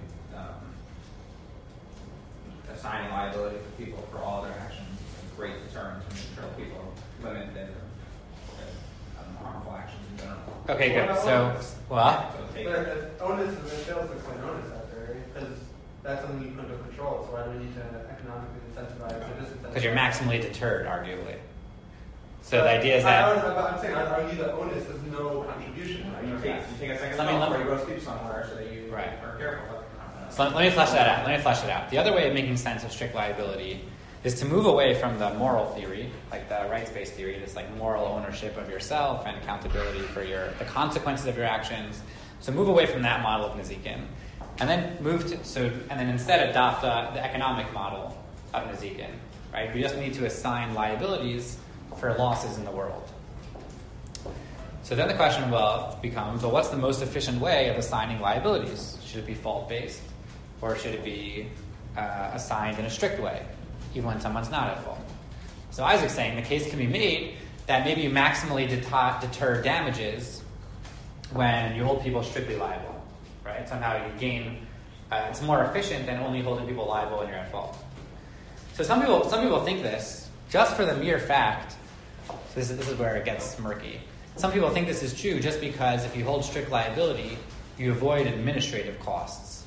assigning liability to people for all their actions is a great deterrent to make sure people limit their harmful actions in general. Okay, good. So, what? But onus is it fails to explain onus out there, right? Because that's something you put under control. So why do we need to economically incentivize or disincentivize? Because you're maximally deterred, arguably. So the idea is that I'm saying I'd argue that onus has no contribution. You take a second Let me before you go sleep somewhere so that you are careful. So let me flesh that out. The other way of making sense of strict liability is to move away from the moral theory, like the rights-based theory, this moral ownership of yourself and accountability for the consequences of your actions. So move away from that model of Nezikin, and then instead adopt the economic model of Nezikin. Right? We just need to assign liabilities for losses in the world. So then the question becomes, what's the most efficient way of assigning liabilities? Should it be fault-based, or should it be assigned in a strict way, even when someone's not at fault? So Isaac's saying the case can be made that maybe you maximally deter damages when you hold people strictly liable, right? Somehow you gain, it's more efficient than only holding people liable when you're at fault. So some people think this just for the mere fact. So this is where it gets murky. Some people think this is true just because if you hold strict liability, you avoid administrative costs.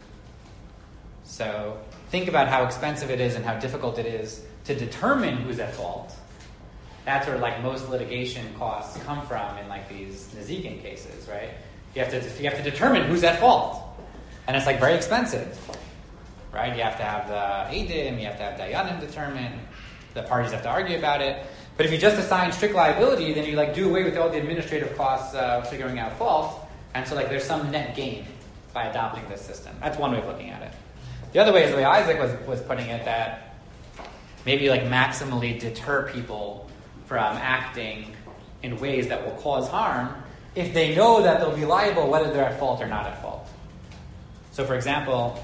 So think about how expensive it is and how difficult it is to determine who's at fault. That's where most litigation costs come from in these Nezikin cases, right? You have to determine who's at fault, and it's very expensive, right? You have to have the Eidim, you have to have Dayanim determine. The parties have to argue about it. But if you just assign strict liability, then you do away with all the administrative costs of figuring out fault, and so there's some net gain by adopting this system. That's one way of looking at it. The other way is the way Isaac was putting it, that maybe maximally deter people from acting in ways that will cause harm if they know that they'll be liable whether they're at fault or not at fault. So for example,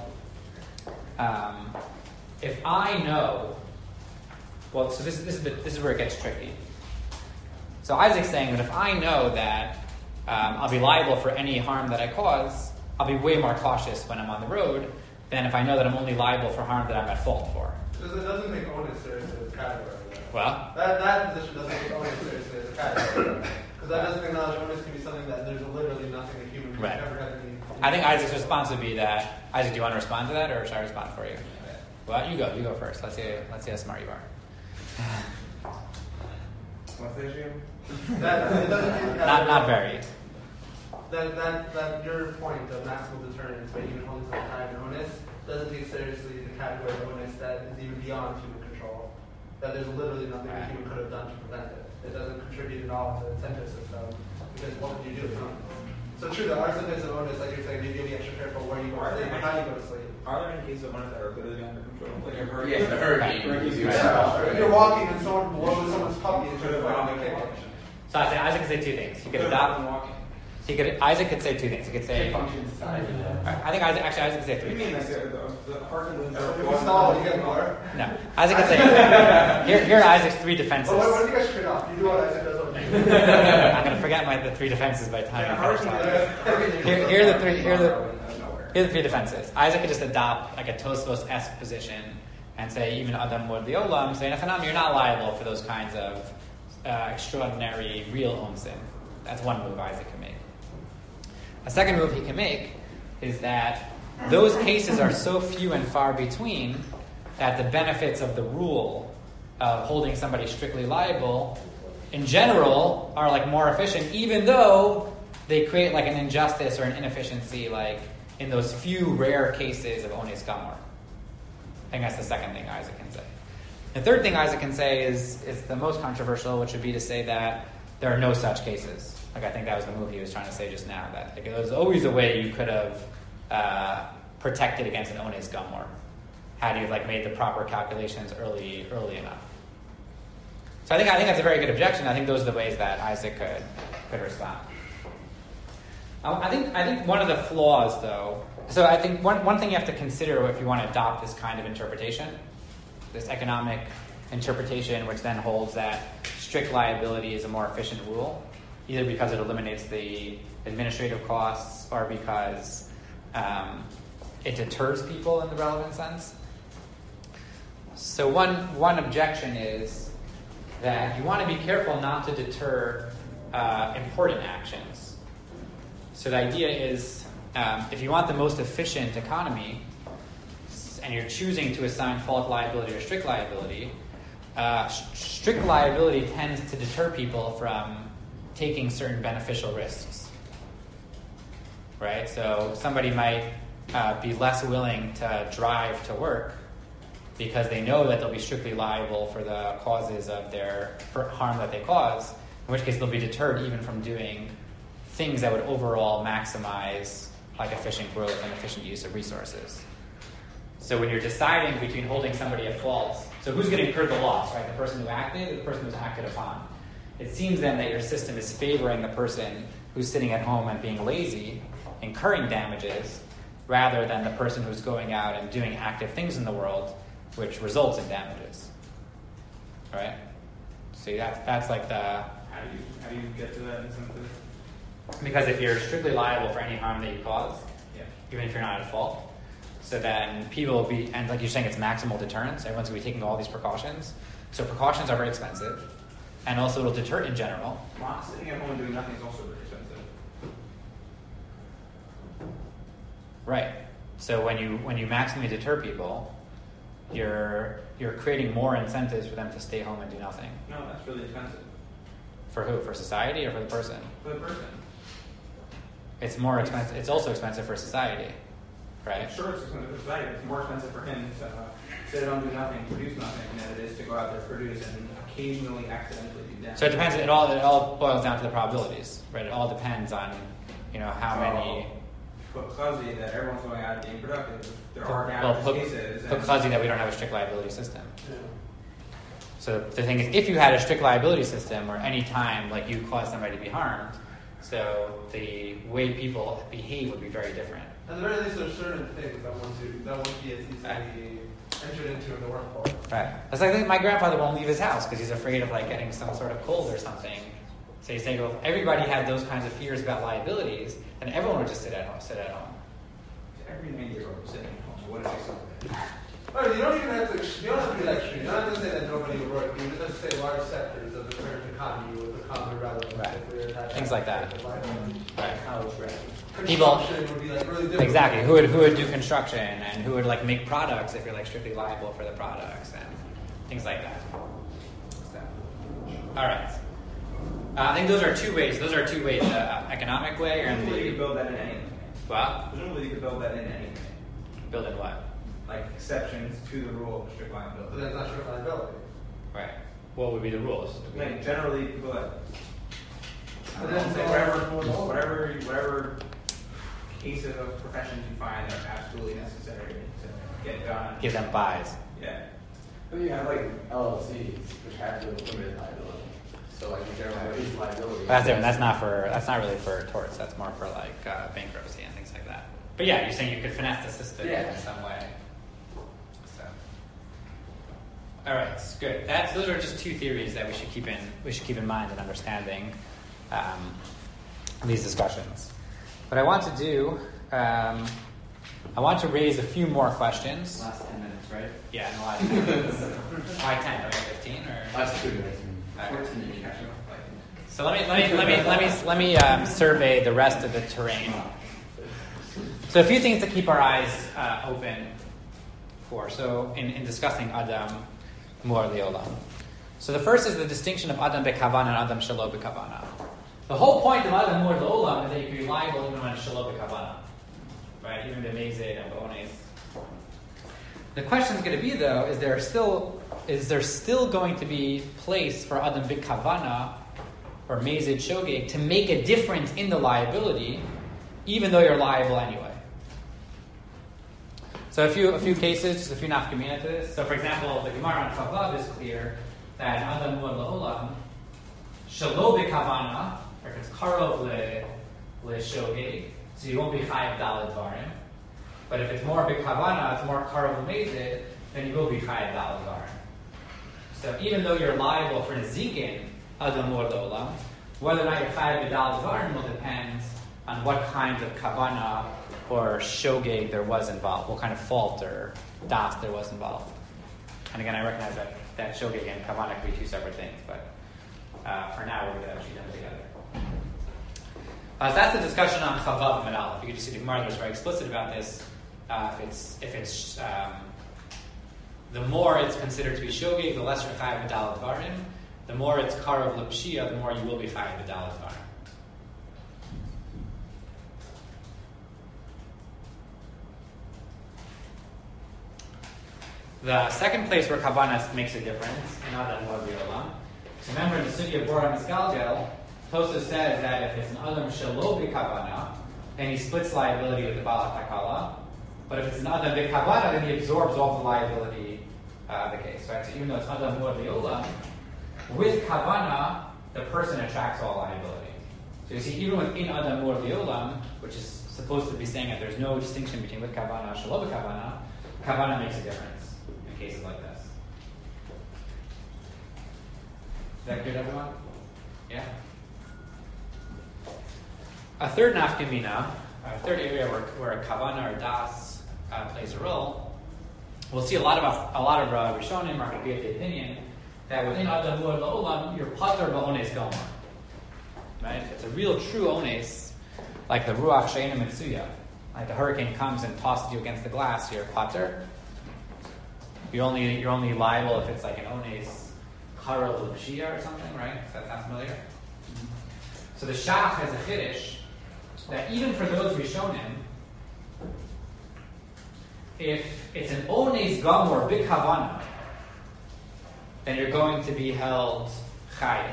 if I know, so this is where it gets tricky. So Isaac's saying that if I know that I'll be liable for any harm that I cause, I'll be way more cautious when I'm on the road than if I know that I'm only liable for harm that I'm at fault for. It doesn't make onus seriously as a category. Well? That position doesn't take onus seriously as a category. Because that doesn't acknowledge onus can be something that there's literally nothing a human can ever have any I think Isaac's response would be that. Isaac, do you want to respond to that, or should I respond for you? Well, you go first. Let's see how smart you are. What's the issue? Not very. That your point of maximal deterrence by even holding some kind of onus doesn't take seriously the category of onus that is even beyond human control. That there's literally nothing a human could have done to prevent it. It doesn't contribute at all to the incentive system because what would you do? So true, there are some types of onus, like you're saying, maybe you'll be extra careful where you go to sleep or how you go to sleep. Are there any cases of onus that are literally under control? Like a hurricane? Yes, the hurricane. If you're walking and someone blows someone's puppy and you're Could have going to kick it. So I say Isaac could say two things. He could adopt. Isaac could say two things. He could say. Function society. I think Isaac could say What do three you mean? things. Like the hurricane If you stall, you get more. No, Isaac could say. Here are Isaac's three defenses. Oh, what do you guys trade off? You do what Isaac does. I'm going to forget the three defenses by the time we finish talking. Here are the three defenses. Isaac could just adopt like a Tosfos-esque position and say even Adam Mord the Olam, say you're not liable for those kinds of extraordinary real onsin. That's one move Isaac can make. A second move he can make is that those cases are so few and far between that the benefits of the rule of holding somebody strictly liable in general are like more efficient, even though they create like an injustice or an inefficiency like in those few rare cases of ones gamor. I think that's the second thing Isaac can say. The third thing Isaac can say is the most controversial, which would be to say that there are no such cases. Like I think that was the move he was trying to say just now, that like, there was always a way you could have protected against an ones gamor had you like made the proper calculations early enough. So I think that's a very good objection. I think those are the ways that Isaac could respond. I think one of the flaws, though. So I think one thing you have to consider if you want to adopt this kind of interpretation, this economic interpretation, which then holds that strict liability is a more efficient rule, either because it eliminates the administrative costs or because it deters people in the relevant sense. So one objection is that you want to be careful not to deter important actions. So the idea is, if you want the most efficient economy, and you're choosing to assign fault liability or strict liability tends to deter people from taking certain beneficial risks. Right? So somebody might be less willing to drive to work because they know that they'll be strictly liable for the causes of their harm that they cause, in which case they'll be deterred even from doing things that would overall maximize like efficient growth and efficient use of resources. So when you're deciding between holding somebody at fault, so who's going to incur the loss, right? The person who acted or the person who's acted upon? It seems then that your system is favoring the person who's sitting at home and being lazy, incurring damages, rather than the person who's going out and doing active things in the world, which results in damages. Right? So that's like the... How do you get to that incentive? Because if you're strictly liable for any harm that you cause, Yeah. even if you're not at fault, so then people will be, and like you're saying, it's maximal deterrence. Everyone's going to be taking all these precautions. So precautions are very expensive, and also it'll deter in general. Well, sitting at home and doing nothing is also very expensive. Right. So when you maximally deter people, you're creating more incentives for them to stay home and do nothing. No, that's really expensive. For who? For society or for the person? For the person. It's more expensive. It's also expensive for society, right? Sure, it's expensive for society. It's more expensive for him to sit at home, do nothing, produce nothing, than it is to go out there, produce, and occasionally accidentally do damage. So it depends. It all boils down to the probabilities, right? It all depends on, how many. But fuzzy that everyone's going out and being productive. There are damages cases. Put fuzzy that we don't have a strict liability system. Yeah. So the thing is, if you had a strict liability system, or any time like you cause somebody to be harmed, so the way people behave would be very different. At the very least, there are certain things that won't be as easily entered into in the workforce. Right. It's like my grandfather won't leave his house because he's afraid of like getting some sort of cold or something. So you say, well, if everybody had those kinds of fears about liabilities, then everyone would just sit at home. Every 9-year-old was sitting at home. So what did I say? Right, you don't be that extreme. You don't have to say that nobody would work. You just have to say large sectors of the current economy would common rather than Right. if we're attached Things like that. to liability. Right. How it's read. People- Construction would be like really different. Exactly. Who would do construction and who would like make products if you're like strictly liable for the products and things like that. So, all right. I think those are two ways. Those are two ways: the economic way and Presumably you could the build that in anything. what? Presumably you could build that in anything. Build in what? Like exceptions to the rule of strict But liability. that's not strict liability. Right. What would be the rules? Like generally people that But I don't then say it's all- whatever cases of professions you find that are absolutely necessary to get done. Give them buys. Yeah. But you have like LLCs, which have the limited liability. So like in general, there is liability. That's different. That's not really for torts. That's more for like bankruptcy and things like that. But yeah, you're saying you could finesse the system in some way. So, all right, good. Those are just two theories that we should keep in mind in understanding these discussions. What I want to do, I want to raise a few more questions. Last 10 minutes, right? Yeah, in the last 10 minutes. Why 10? Are we 15 or? Last 2 minutes. All right. 14 you catch up. So let me survey the rest of the terrain. So a few things to keep our eyes open for. So in discussing Adam Mor Leolam. So the first is the distinction of Adam Bekavana and Adam Shelo Bekavana. The whole point of Adam Mor Leolam is that you can be liable even when it's Shelo Bekavana. Right? Even B'mezid and B'ones. The question is going to be though, is there still going to be place for Adam Bekavana or Mezid Shogeg to make a difference in the liability, even though you're liable anyway? So a few cases, just a few nafkamina to this. So for example, the Gemara on Chavav is clear that Adam Mor Leolam Shelo Bekavana, or if it's Karov le Shogeg, so you won't be Chayav Daled Varim. But if it's more Bekavana, it's more Karov Mezid, then you will be Chayav Daled Varim. So even though you're liable for Nezikin, Adam Mor Leolam, whether or not you're Chayav Daled Varim will depend on what kinds of Kavana or Shogeg there was involved, what kind of fault or Das there was involved. And again, I recognize that Shogeg and Kavana could be two separate things, but for now we're going to actually them together. So that's the discussion on Chavav Medal. If you could just see the Gemara was very explicit about this. If it's the more it's considered to be Shogeg, the lesser Chayav Medal Dvarim. The more it's Karav Lepshia, the more you will be Chayav Medal Dvarim. The second place where Kavanas makes a difference, in Adam Mor Leolam. Remember in the Sugya of Bora Misgalgel, Tosfos says that if it's an Adam Shelo B'Kavana, then he splits liability with the Baal HaTakala. But if it's an Adam B'Kavana, then he absorbs all the liability of the case. Right? So even though it's Adam Mor Leolam, with Kavana, the person attracts all liability. So you see, even within Adam Mor Leolam, which is supposed to be saying that there's no distinction between with Kavana and Shelo B'Kavana, Kavana makes a difference in cases like this. Is that good, everyone? Yeah? A third nafkamina, a third area where a kavana or das plays a role, we'll see a lot of Rishonim are going to be of the opinion that within Adam Mor Leolam, you're pater ba'ones gomer. Right? If it's a real true ones, like the ruach she'ena mitzuya, like the hurricane comes and tosses you against the glass, you're pater. You're only liable if it's like an ones kara l'pshia or something, right? Does that sound familiar? Mm-hmm. So the Shach has a chiddush that even for those Rishonim, if it's an ones gamor big havana, then you're going to be held chayiv.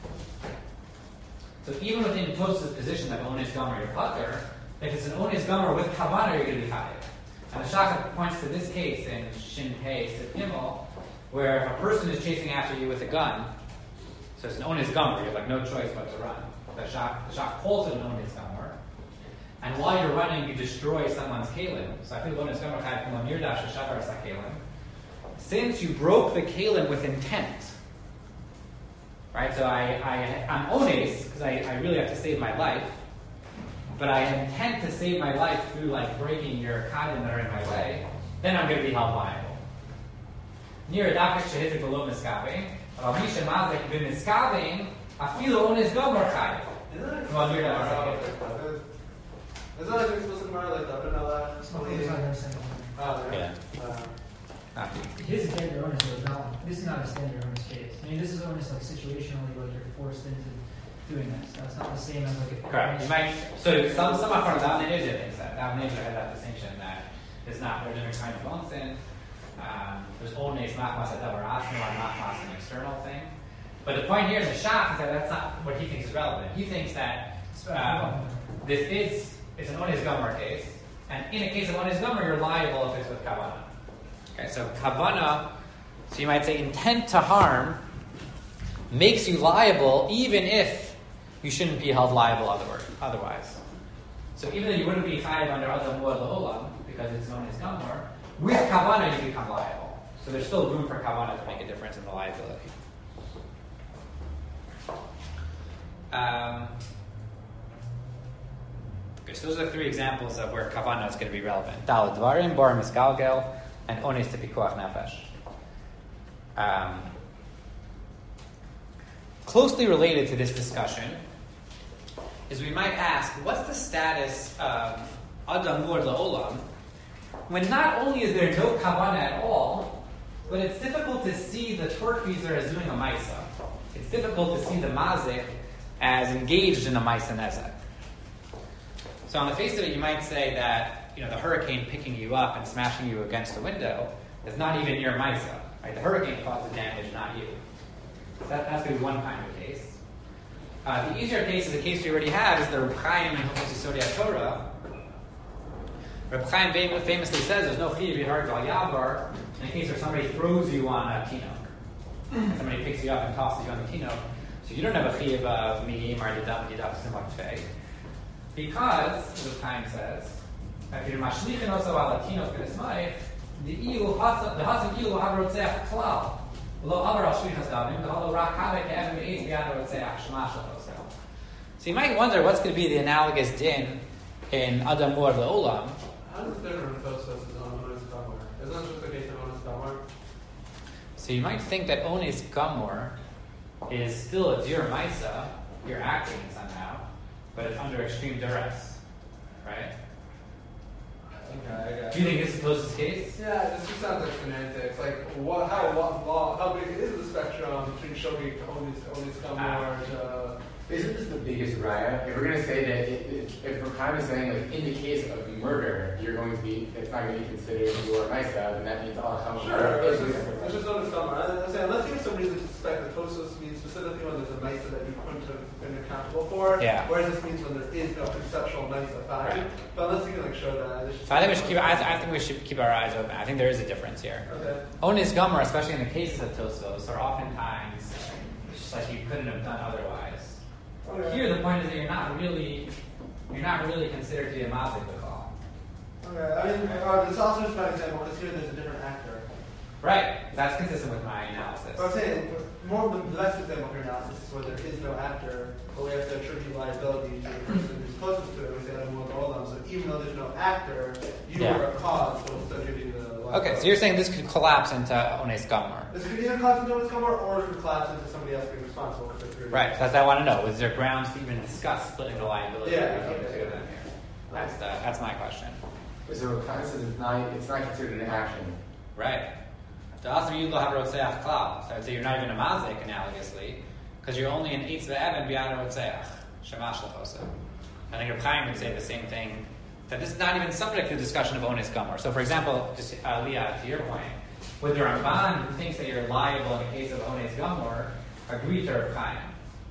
So even within Tosfos' position that ones gamor you're pater, if it's an ones gamor with havana, you're going to be chayiv. And the Shach points to this case in Shin Pei Sif Gimel, where if a person is chasing after you with a gun, so it's an ones gamor, you have like no choice but to run. The Shach calls it an ones gamor. And while you're running, you destroy someone's kalim. So I feel ones gamor chayv kumam yirdash shachar sakalim. Since you broke the kalim with intent, right? So I'm ones because I really have to save my life, but I intend to save my life through like breaking your kalim that are in my way. Then I'm going to be held liable. Near a dakish shehizik below miskaving, misha mazik b'miskaving Afilu ones gomer chayiv. Isn't that Well, you're not Isn't that like explicit Gemara like the other Nala? It's not the same. Oh, Yeah. His standard onus is not. This is not a standard onus case. I mean, this is onus like situationally, like you're forced into doing this. That's not the same as like. Correct. You might. So some from Davnesia thinks that Davnesia had that distinction that it's not. They're different kind of onsen. There's ones machmas adavar asnu and machmas an external thing. But the point here in the shop is that that's not what he thinks is relevant. He thinks that it's an ones gomer case, and in a case of ones gomer, you're liable if it's with kavanah. Okay, so kavanah, so you might say intent to harm makes you liable even if you shouldn't be held liable otherwise. So even though you wouldn't be chayav under Adam Muad La'olam, because it's known as Gamor, with kavanah you become liable. So there's still room for kavanah to make a difference in the liability. Okay, so those are the three examples of where kavanah is going to be relevant. Daled dvarim, bar misgalgel, and ones to pikuach nefesh. Closely related to this discussion is we might ask, what's the status of Adam Muad La'olam when not only is there no kavanah at all, but it's difficult to see the tortfeasor as doing a maisa. It's difficult to see the mazik as engaged in a maisa nezek. So on the face of it, you might say that the hurricane picking you up and smashing you against the window is not even your maisa. Right? The hurricane caused the damage, not you. So that's going to be one kind of case. The easier case is the case we already have, is the Reb Chaim in Hilchos Yesodei Torah. Reb Chaim famously says there's no chiyuv yihar al yavar in the case where somebody throws you on a tinok. Somebody picks you up and tosses you on the tinok. So you don't have a chiyuv of miyim or didam didam simak tfei. Because, Reb Chaim says, if you're mashlichin also al tinok v'nismaich, the hasan ilu havrotzeach klal. So you might wonder what's going to be the analogous din in Adam Muad La'olam. How does it differ from Tosfos is on Ones Gamor? Isn't that just the case of Ones Gamor? So you might think that Ones Gamor is still a dir maisa, you're acting somehow, but it's under extreme duress, right? Okay. Do you think this is Tosfos' case? Yeah, this just sounds like semantics. Like, how big is the spectrum between shogeg to Ones Gamor to... Isn't this the biggest raya? If we're going to say that, if we're kind of saying, like, in the case of murder, it's not going to be considered your maisa, then that means, Sure, it's just Ones Gamor. I'm saying, unless you have some reason to suspect that Tosfos means specifically when there's a maisa that you couldn't have been accountable for, whereas this means when there is no conceptual maisa found. Right. But unless you can show that. So I think we should keep our eyes open. I think there is a difference here. Okay. Ones Gamor, especially in the cases of Tosfos, are oftentimes just like you couldn't have done otherwise. Okay. Here, the point is that you're not really considered to be a mazik b'chol. Okay, I mean, this also is my example because here there's a different actor. Right, that's consistent with my analysis. But I'm saying, more of the best example of your analysis is where there is no actor, but we have to attribute liability to the person who's closest to it. We say that more than so even though there's no actor, you are a cause, so we'll still give you the liability. Okay, so you're saying this could collapse into Ones Gamor. This could either collapse into Ones Gamor or it could collapse into somebody else being responsible for the Right, so that's what I want to know. Is there grounds to even discuss splitting the liability between the two of them here? That's my question. So it kind of says it's not considered an action. Right. So I would say you're not even a mazik analogously, because you're only an eitz ve'evan b'yad rotzeach, shamash l'chosa. I think Reb Chaim would say the same thing, that this is not even subject to the discussion of Ones Gamor. So for example, just Leah, to your point, with the Ramban who thinks that you're liable in the case of Ones Gamor, agree to Reb Chaim.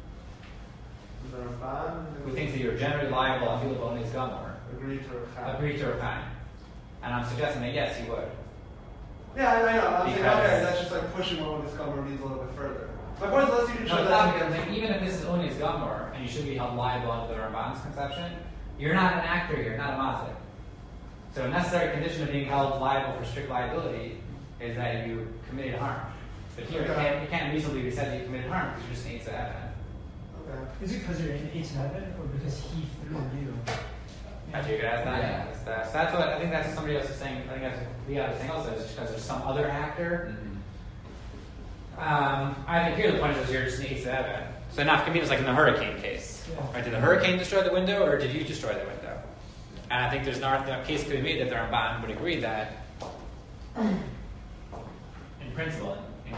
Who thinks that you're generally liable on Filu Ones Gamor. Agree to Reb Chaim. And I'm suggesting that yes, he would. Yeah, I know. I'm saying, okay, that's just like pushing what Ones Gamor means a little bit further. My point is, unless you can show that. Even if this is Ones Gamor and you should be held liable under the Ramban's conception, you're not an actor here, not a mazik. So a necessary condition of being held liable for strict liability is that you committed harm. But here, you can't reasonably be said that you committed harm because you're just an eitz ve'evan. Okay. Is it because you're in eitz ve'evan or because he threw you? I figured out that. Yeah. So that's what I think. That's what somebody else is saying. I think that's what Leah was saying also. Is because there's some other actor. Mm-hmm. I think here the point is you're just an eitz ve'evan. So nafkamina is like in the hurricane case. Yeah. Right? Did the hurricane destroy the window, or did you destroy the window? And I think there's a case could be made that the Ramban would agree that, in principle,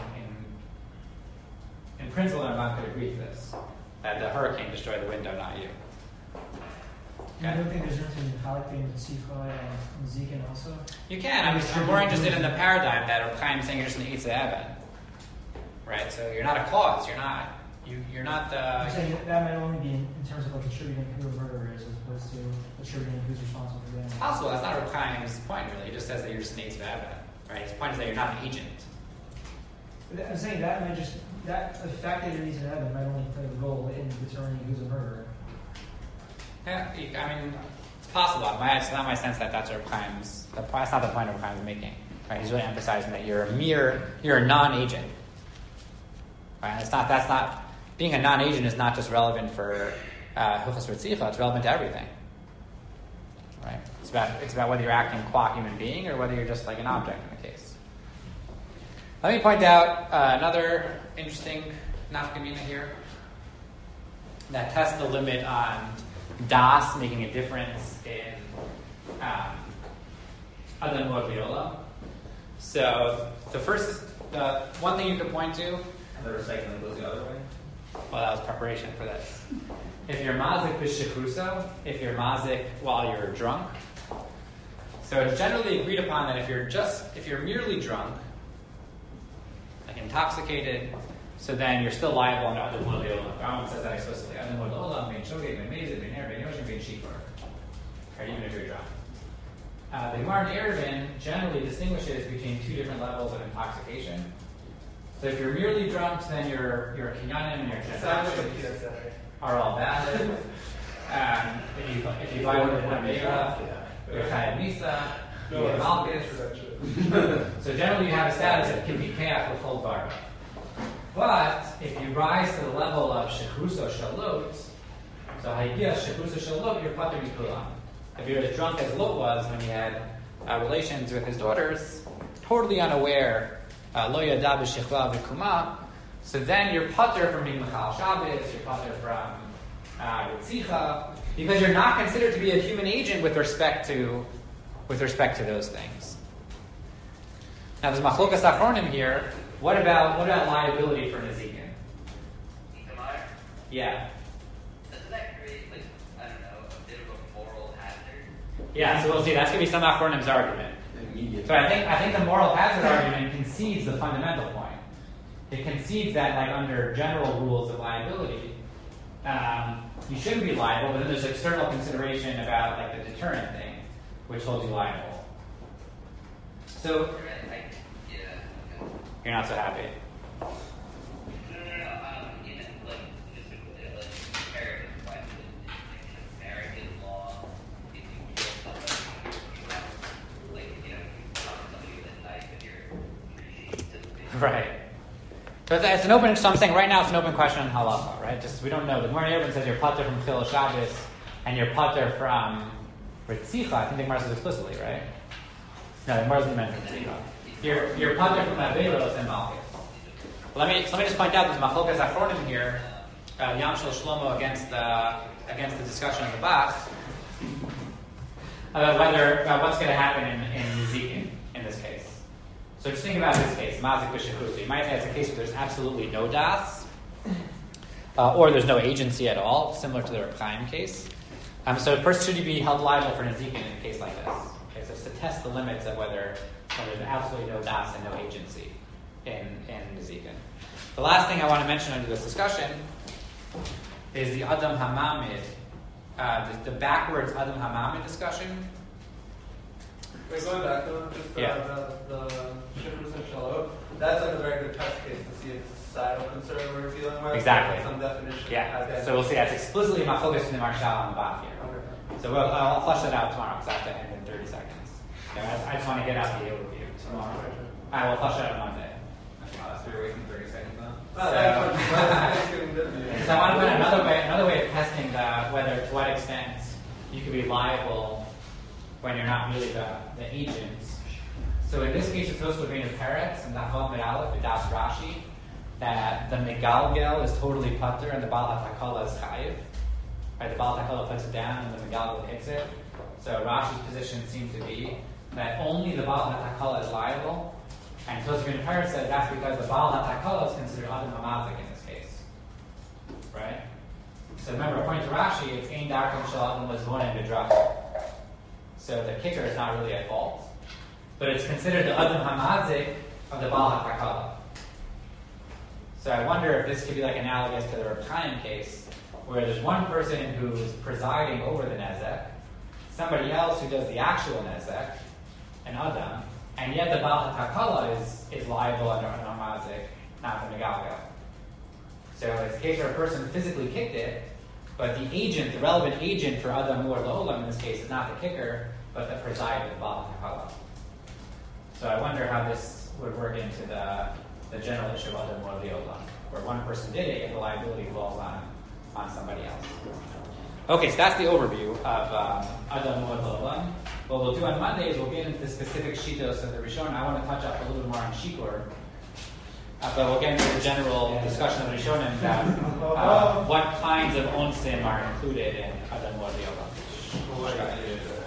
in principle, the Ramban could agree to this, that the hurricane destroyed the window, not you. I don't think there's anything in Halakhin and Tzifa and Zikin also. You can. I'm more interested in the paradigm that Reb Chaim is saying you're just an Eitz Eben. Right? So you're not a cause. You're not the... I'm saying that might only be in terms of like attributing who a murderer is as opposed to attributing who's responsible for them. It's possible. That's not Reb Chaim's point, really. He just says that you're just an Eitz Eben. Right? His point is that you're not an agent. But I'm saying that might just... the fact that you're Eitz Eben might only play a role in determining who's a murderer. Yeah, I mean, it's possible. It's not my sense that that's Reb Chaim's... That's not the point Reb Chaim is making. Right? He's really emphasizing that you're a non-agent. Right? That's not... Being a non-agent is not just relevant for Hilchos Ritzicha, it's relevant to everything. Right? It's about whether you're acting qua human being or whether you're just like an object in the case. Let me point out another interesting nafkamina here that tests the limit on das making a difference in Adam Viola. So the one thing you could point to, And the recycling goes the other way. well, that was preparation for this. If you're mazik b'shechruso, if you're mazik while you're drunk, so it's generally agreed upon that if you're merely drunk, like intoxicated, so then you're still liable under Adam Viola. Rambam says that explicitly. Adam Viola, bein shogeg, bein mezid, bein ner, bein yoshin, bein shikor. Right, even if you're drunk. The Gemara in Eruvin generally distinguishes between two different levels of intoxication. So if you're merely drunk, then your kinyanim and your transactions are all valid. If you buy one of Avera, you're chayav misa, you get malchus. So generally you have a status that can be chayav with full bar. But if you rise to the level of shechruso shalot, so hagiya shechruso shalot, you're pater mikulam. If you're as drunk as Lot was when he had relations with his daughters, totally unaware, lo yada b'shechla v'kuma, so then you're pater from being Mechal Shabbos, you're pater from Ritzicha, because you're not considered to be a human agent with respect to those things. Now there's machlokas achronim here. What about liability for Nezikin? Itamar, Yeah. doesn't that create, like, I don't know, a bit of a moral hazard? Yeah, so we'll see. That's going to be some achronim's argument. So I think the moral hazard argument concedes the fundamental point. It concedes that, like, under general rules of liability, you shouldn't be liable, but then there's external consideration about, like, the deterrent thing, which holds you liable. So you're not so happy. No, you know, like, just like comparative question, like American law, if you kill somebody, you have, like, you know, you come somebody with a knife and you're Right. So it's an open. So I'm saying right now it's an open question on halacha, right? Just we don't know. The Gemara even says you're pater from Chil Shabbos and you're pater from Ritzicha. I think the Gemara says explicitly, right? No, the Gemara doesn't mention Ritzicha. You're pater from Averos and Malchus. Let me just point out there's machlokas achronim here. Yam Shel Shlomo against the discussion of the Bach about what's going to happen in Nezikin in this case. So just think about this case, mazik b'shechruso. You might say it's a case where there's absolutely no das, or there's no agency at all, similar to the Reb Chaim case. So first, should you be held liable for Nezikin in a case like this? Okay, so it's to test the limits of whether there's absolutely no das and no agency in Nezikin. The last thing I want to mention under this discussion is the Adam HaMamid, the backwards Adam HaMamid discussion. Wait, going back though, just the Shifrus and Shalot, that's like a very good test case to see if it's a societal concern we're dealing with. Exactly. Some definition. Yeah. So we'll see that's explicitly machlokas in the Marshal on the Bach here. Okay. So I'll flesh that out tomorrow because I have to end in 30 seconds. I just want to get out the overview tomorrow. I will flesh it out on Monday. So you're wasting 30 seconds now? So I want to put another way of testing whether to what extent you can be liable when you're not really the agent. So in this case, it's also being a Peretz and Dafon Me'alef, the Das Rashi, that the Megalgel is totally putter and the Baal HaTakala is chayiv. Right, the Baal HaTakala puts it down and the Megalgel hits it. So Rashi's position seems to be that only the Baal HaTakala is liable, and Tosfos Ben Peretz says that's because the Baal HaTakala is considered Adam HaMazik in this case. Right? So remember, according to Rashi, it's Ein Darkan Shel Adam Lezvonim B'Drachim. So the kicker is not really at fault. But it's considered the Adam HaMazik of the Baal HaTakala. So I wonder if this could be like analogous to the Reb Chaim case, where there's one person who's presiding over the Nezek, somebody else who does the actual Nezek, an Adam, and yet the Baal HaTakala is liable under HaMazik, not the Megalgel. So it's a case where a person physically kicked it, but the agent, the relevant agent for Adam or L'Olam in this case is not the kicker, but the presider of the Baal HaTakala. So I wonder how this would work into the general issue of Adam or L'Olam, where one person did it and the liability falls on somebody else. Okay, so that's the overview of Adam or L'Olam. What we'll do on Monday is we'll get into the specific shitos of the Rishon. I want to touch up a little bit more on Shikur. But we'll get into the general discussion of the Rishonim about what kinds of onsim are included in Adam or L'Olam.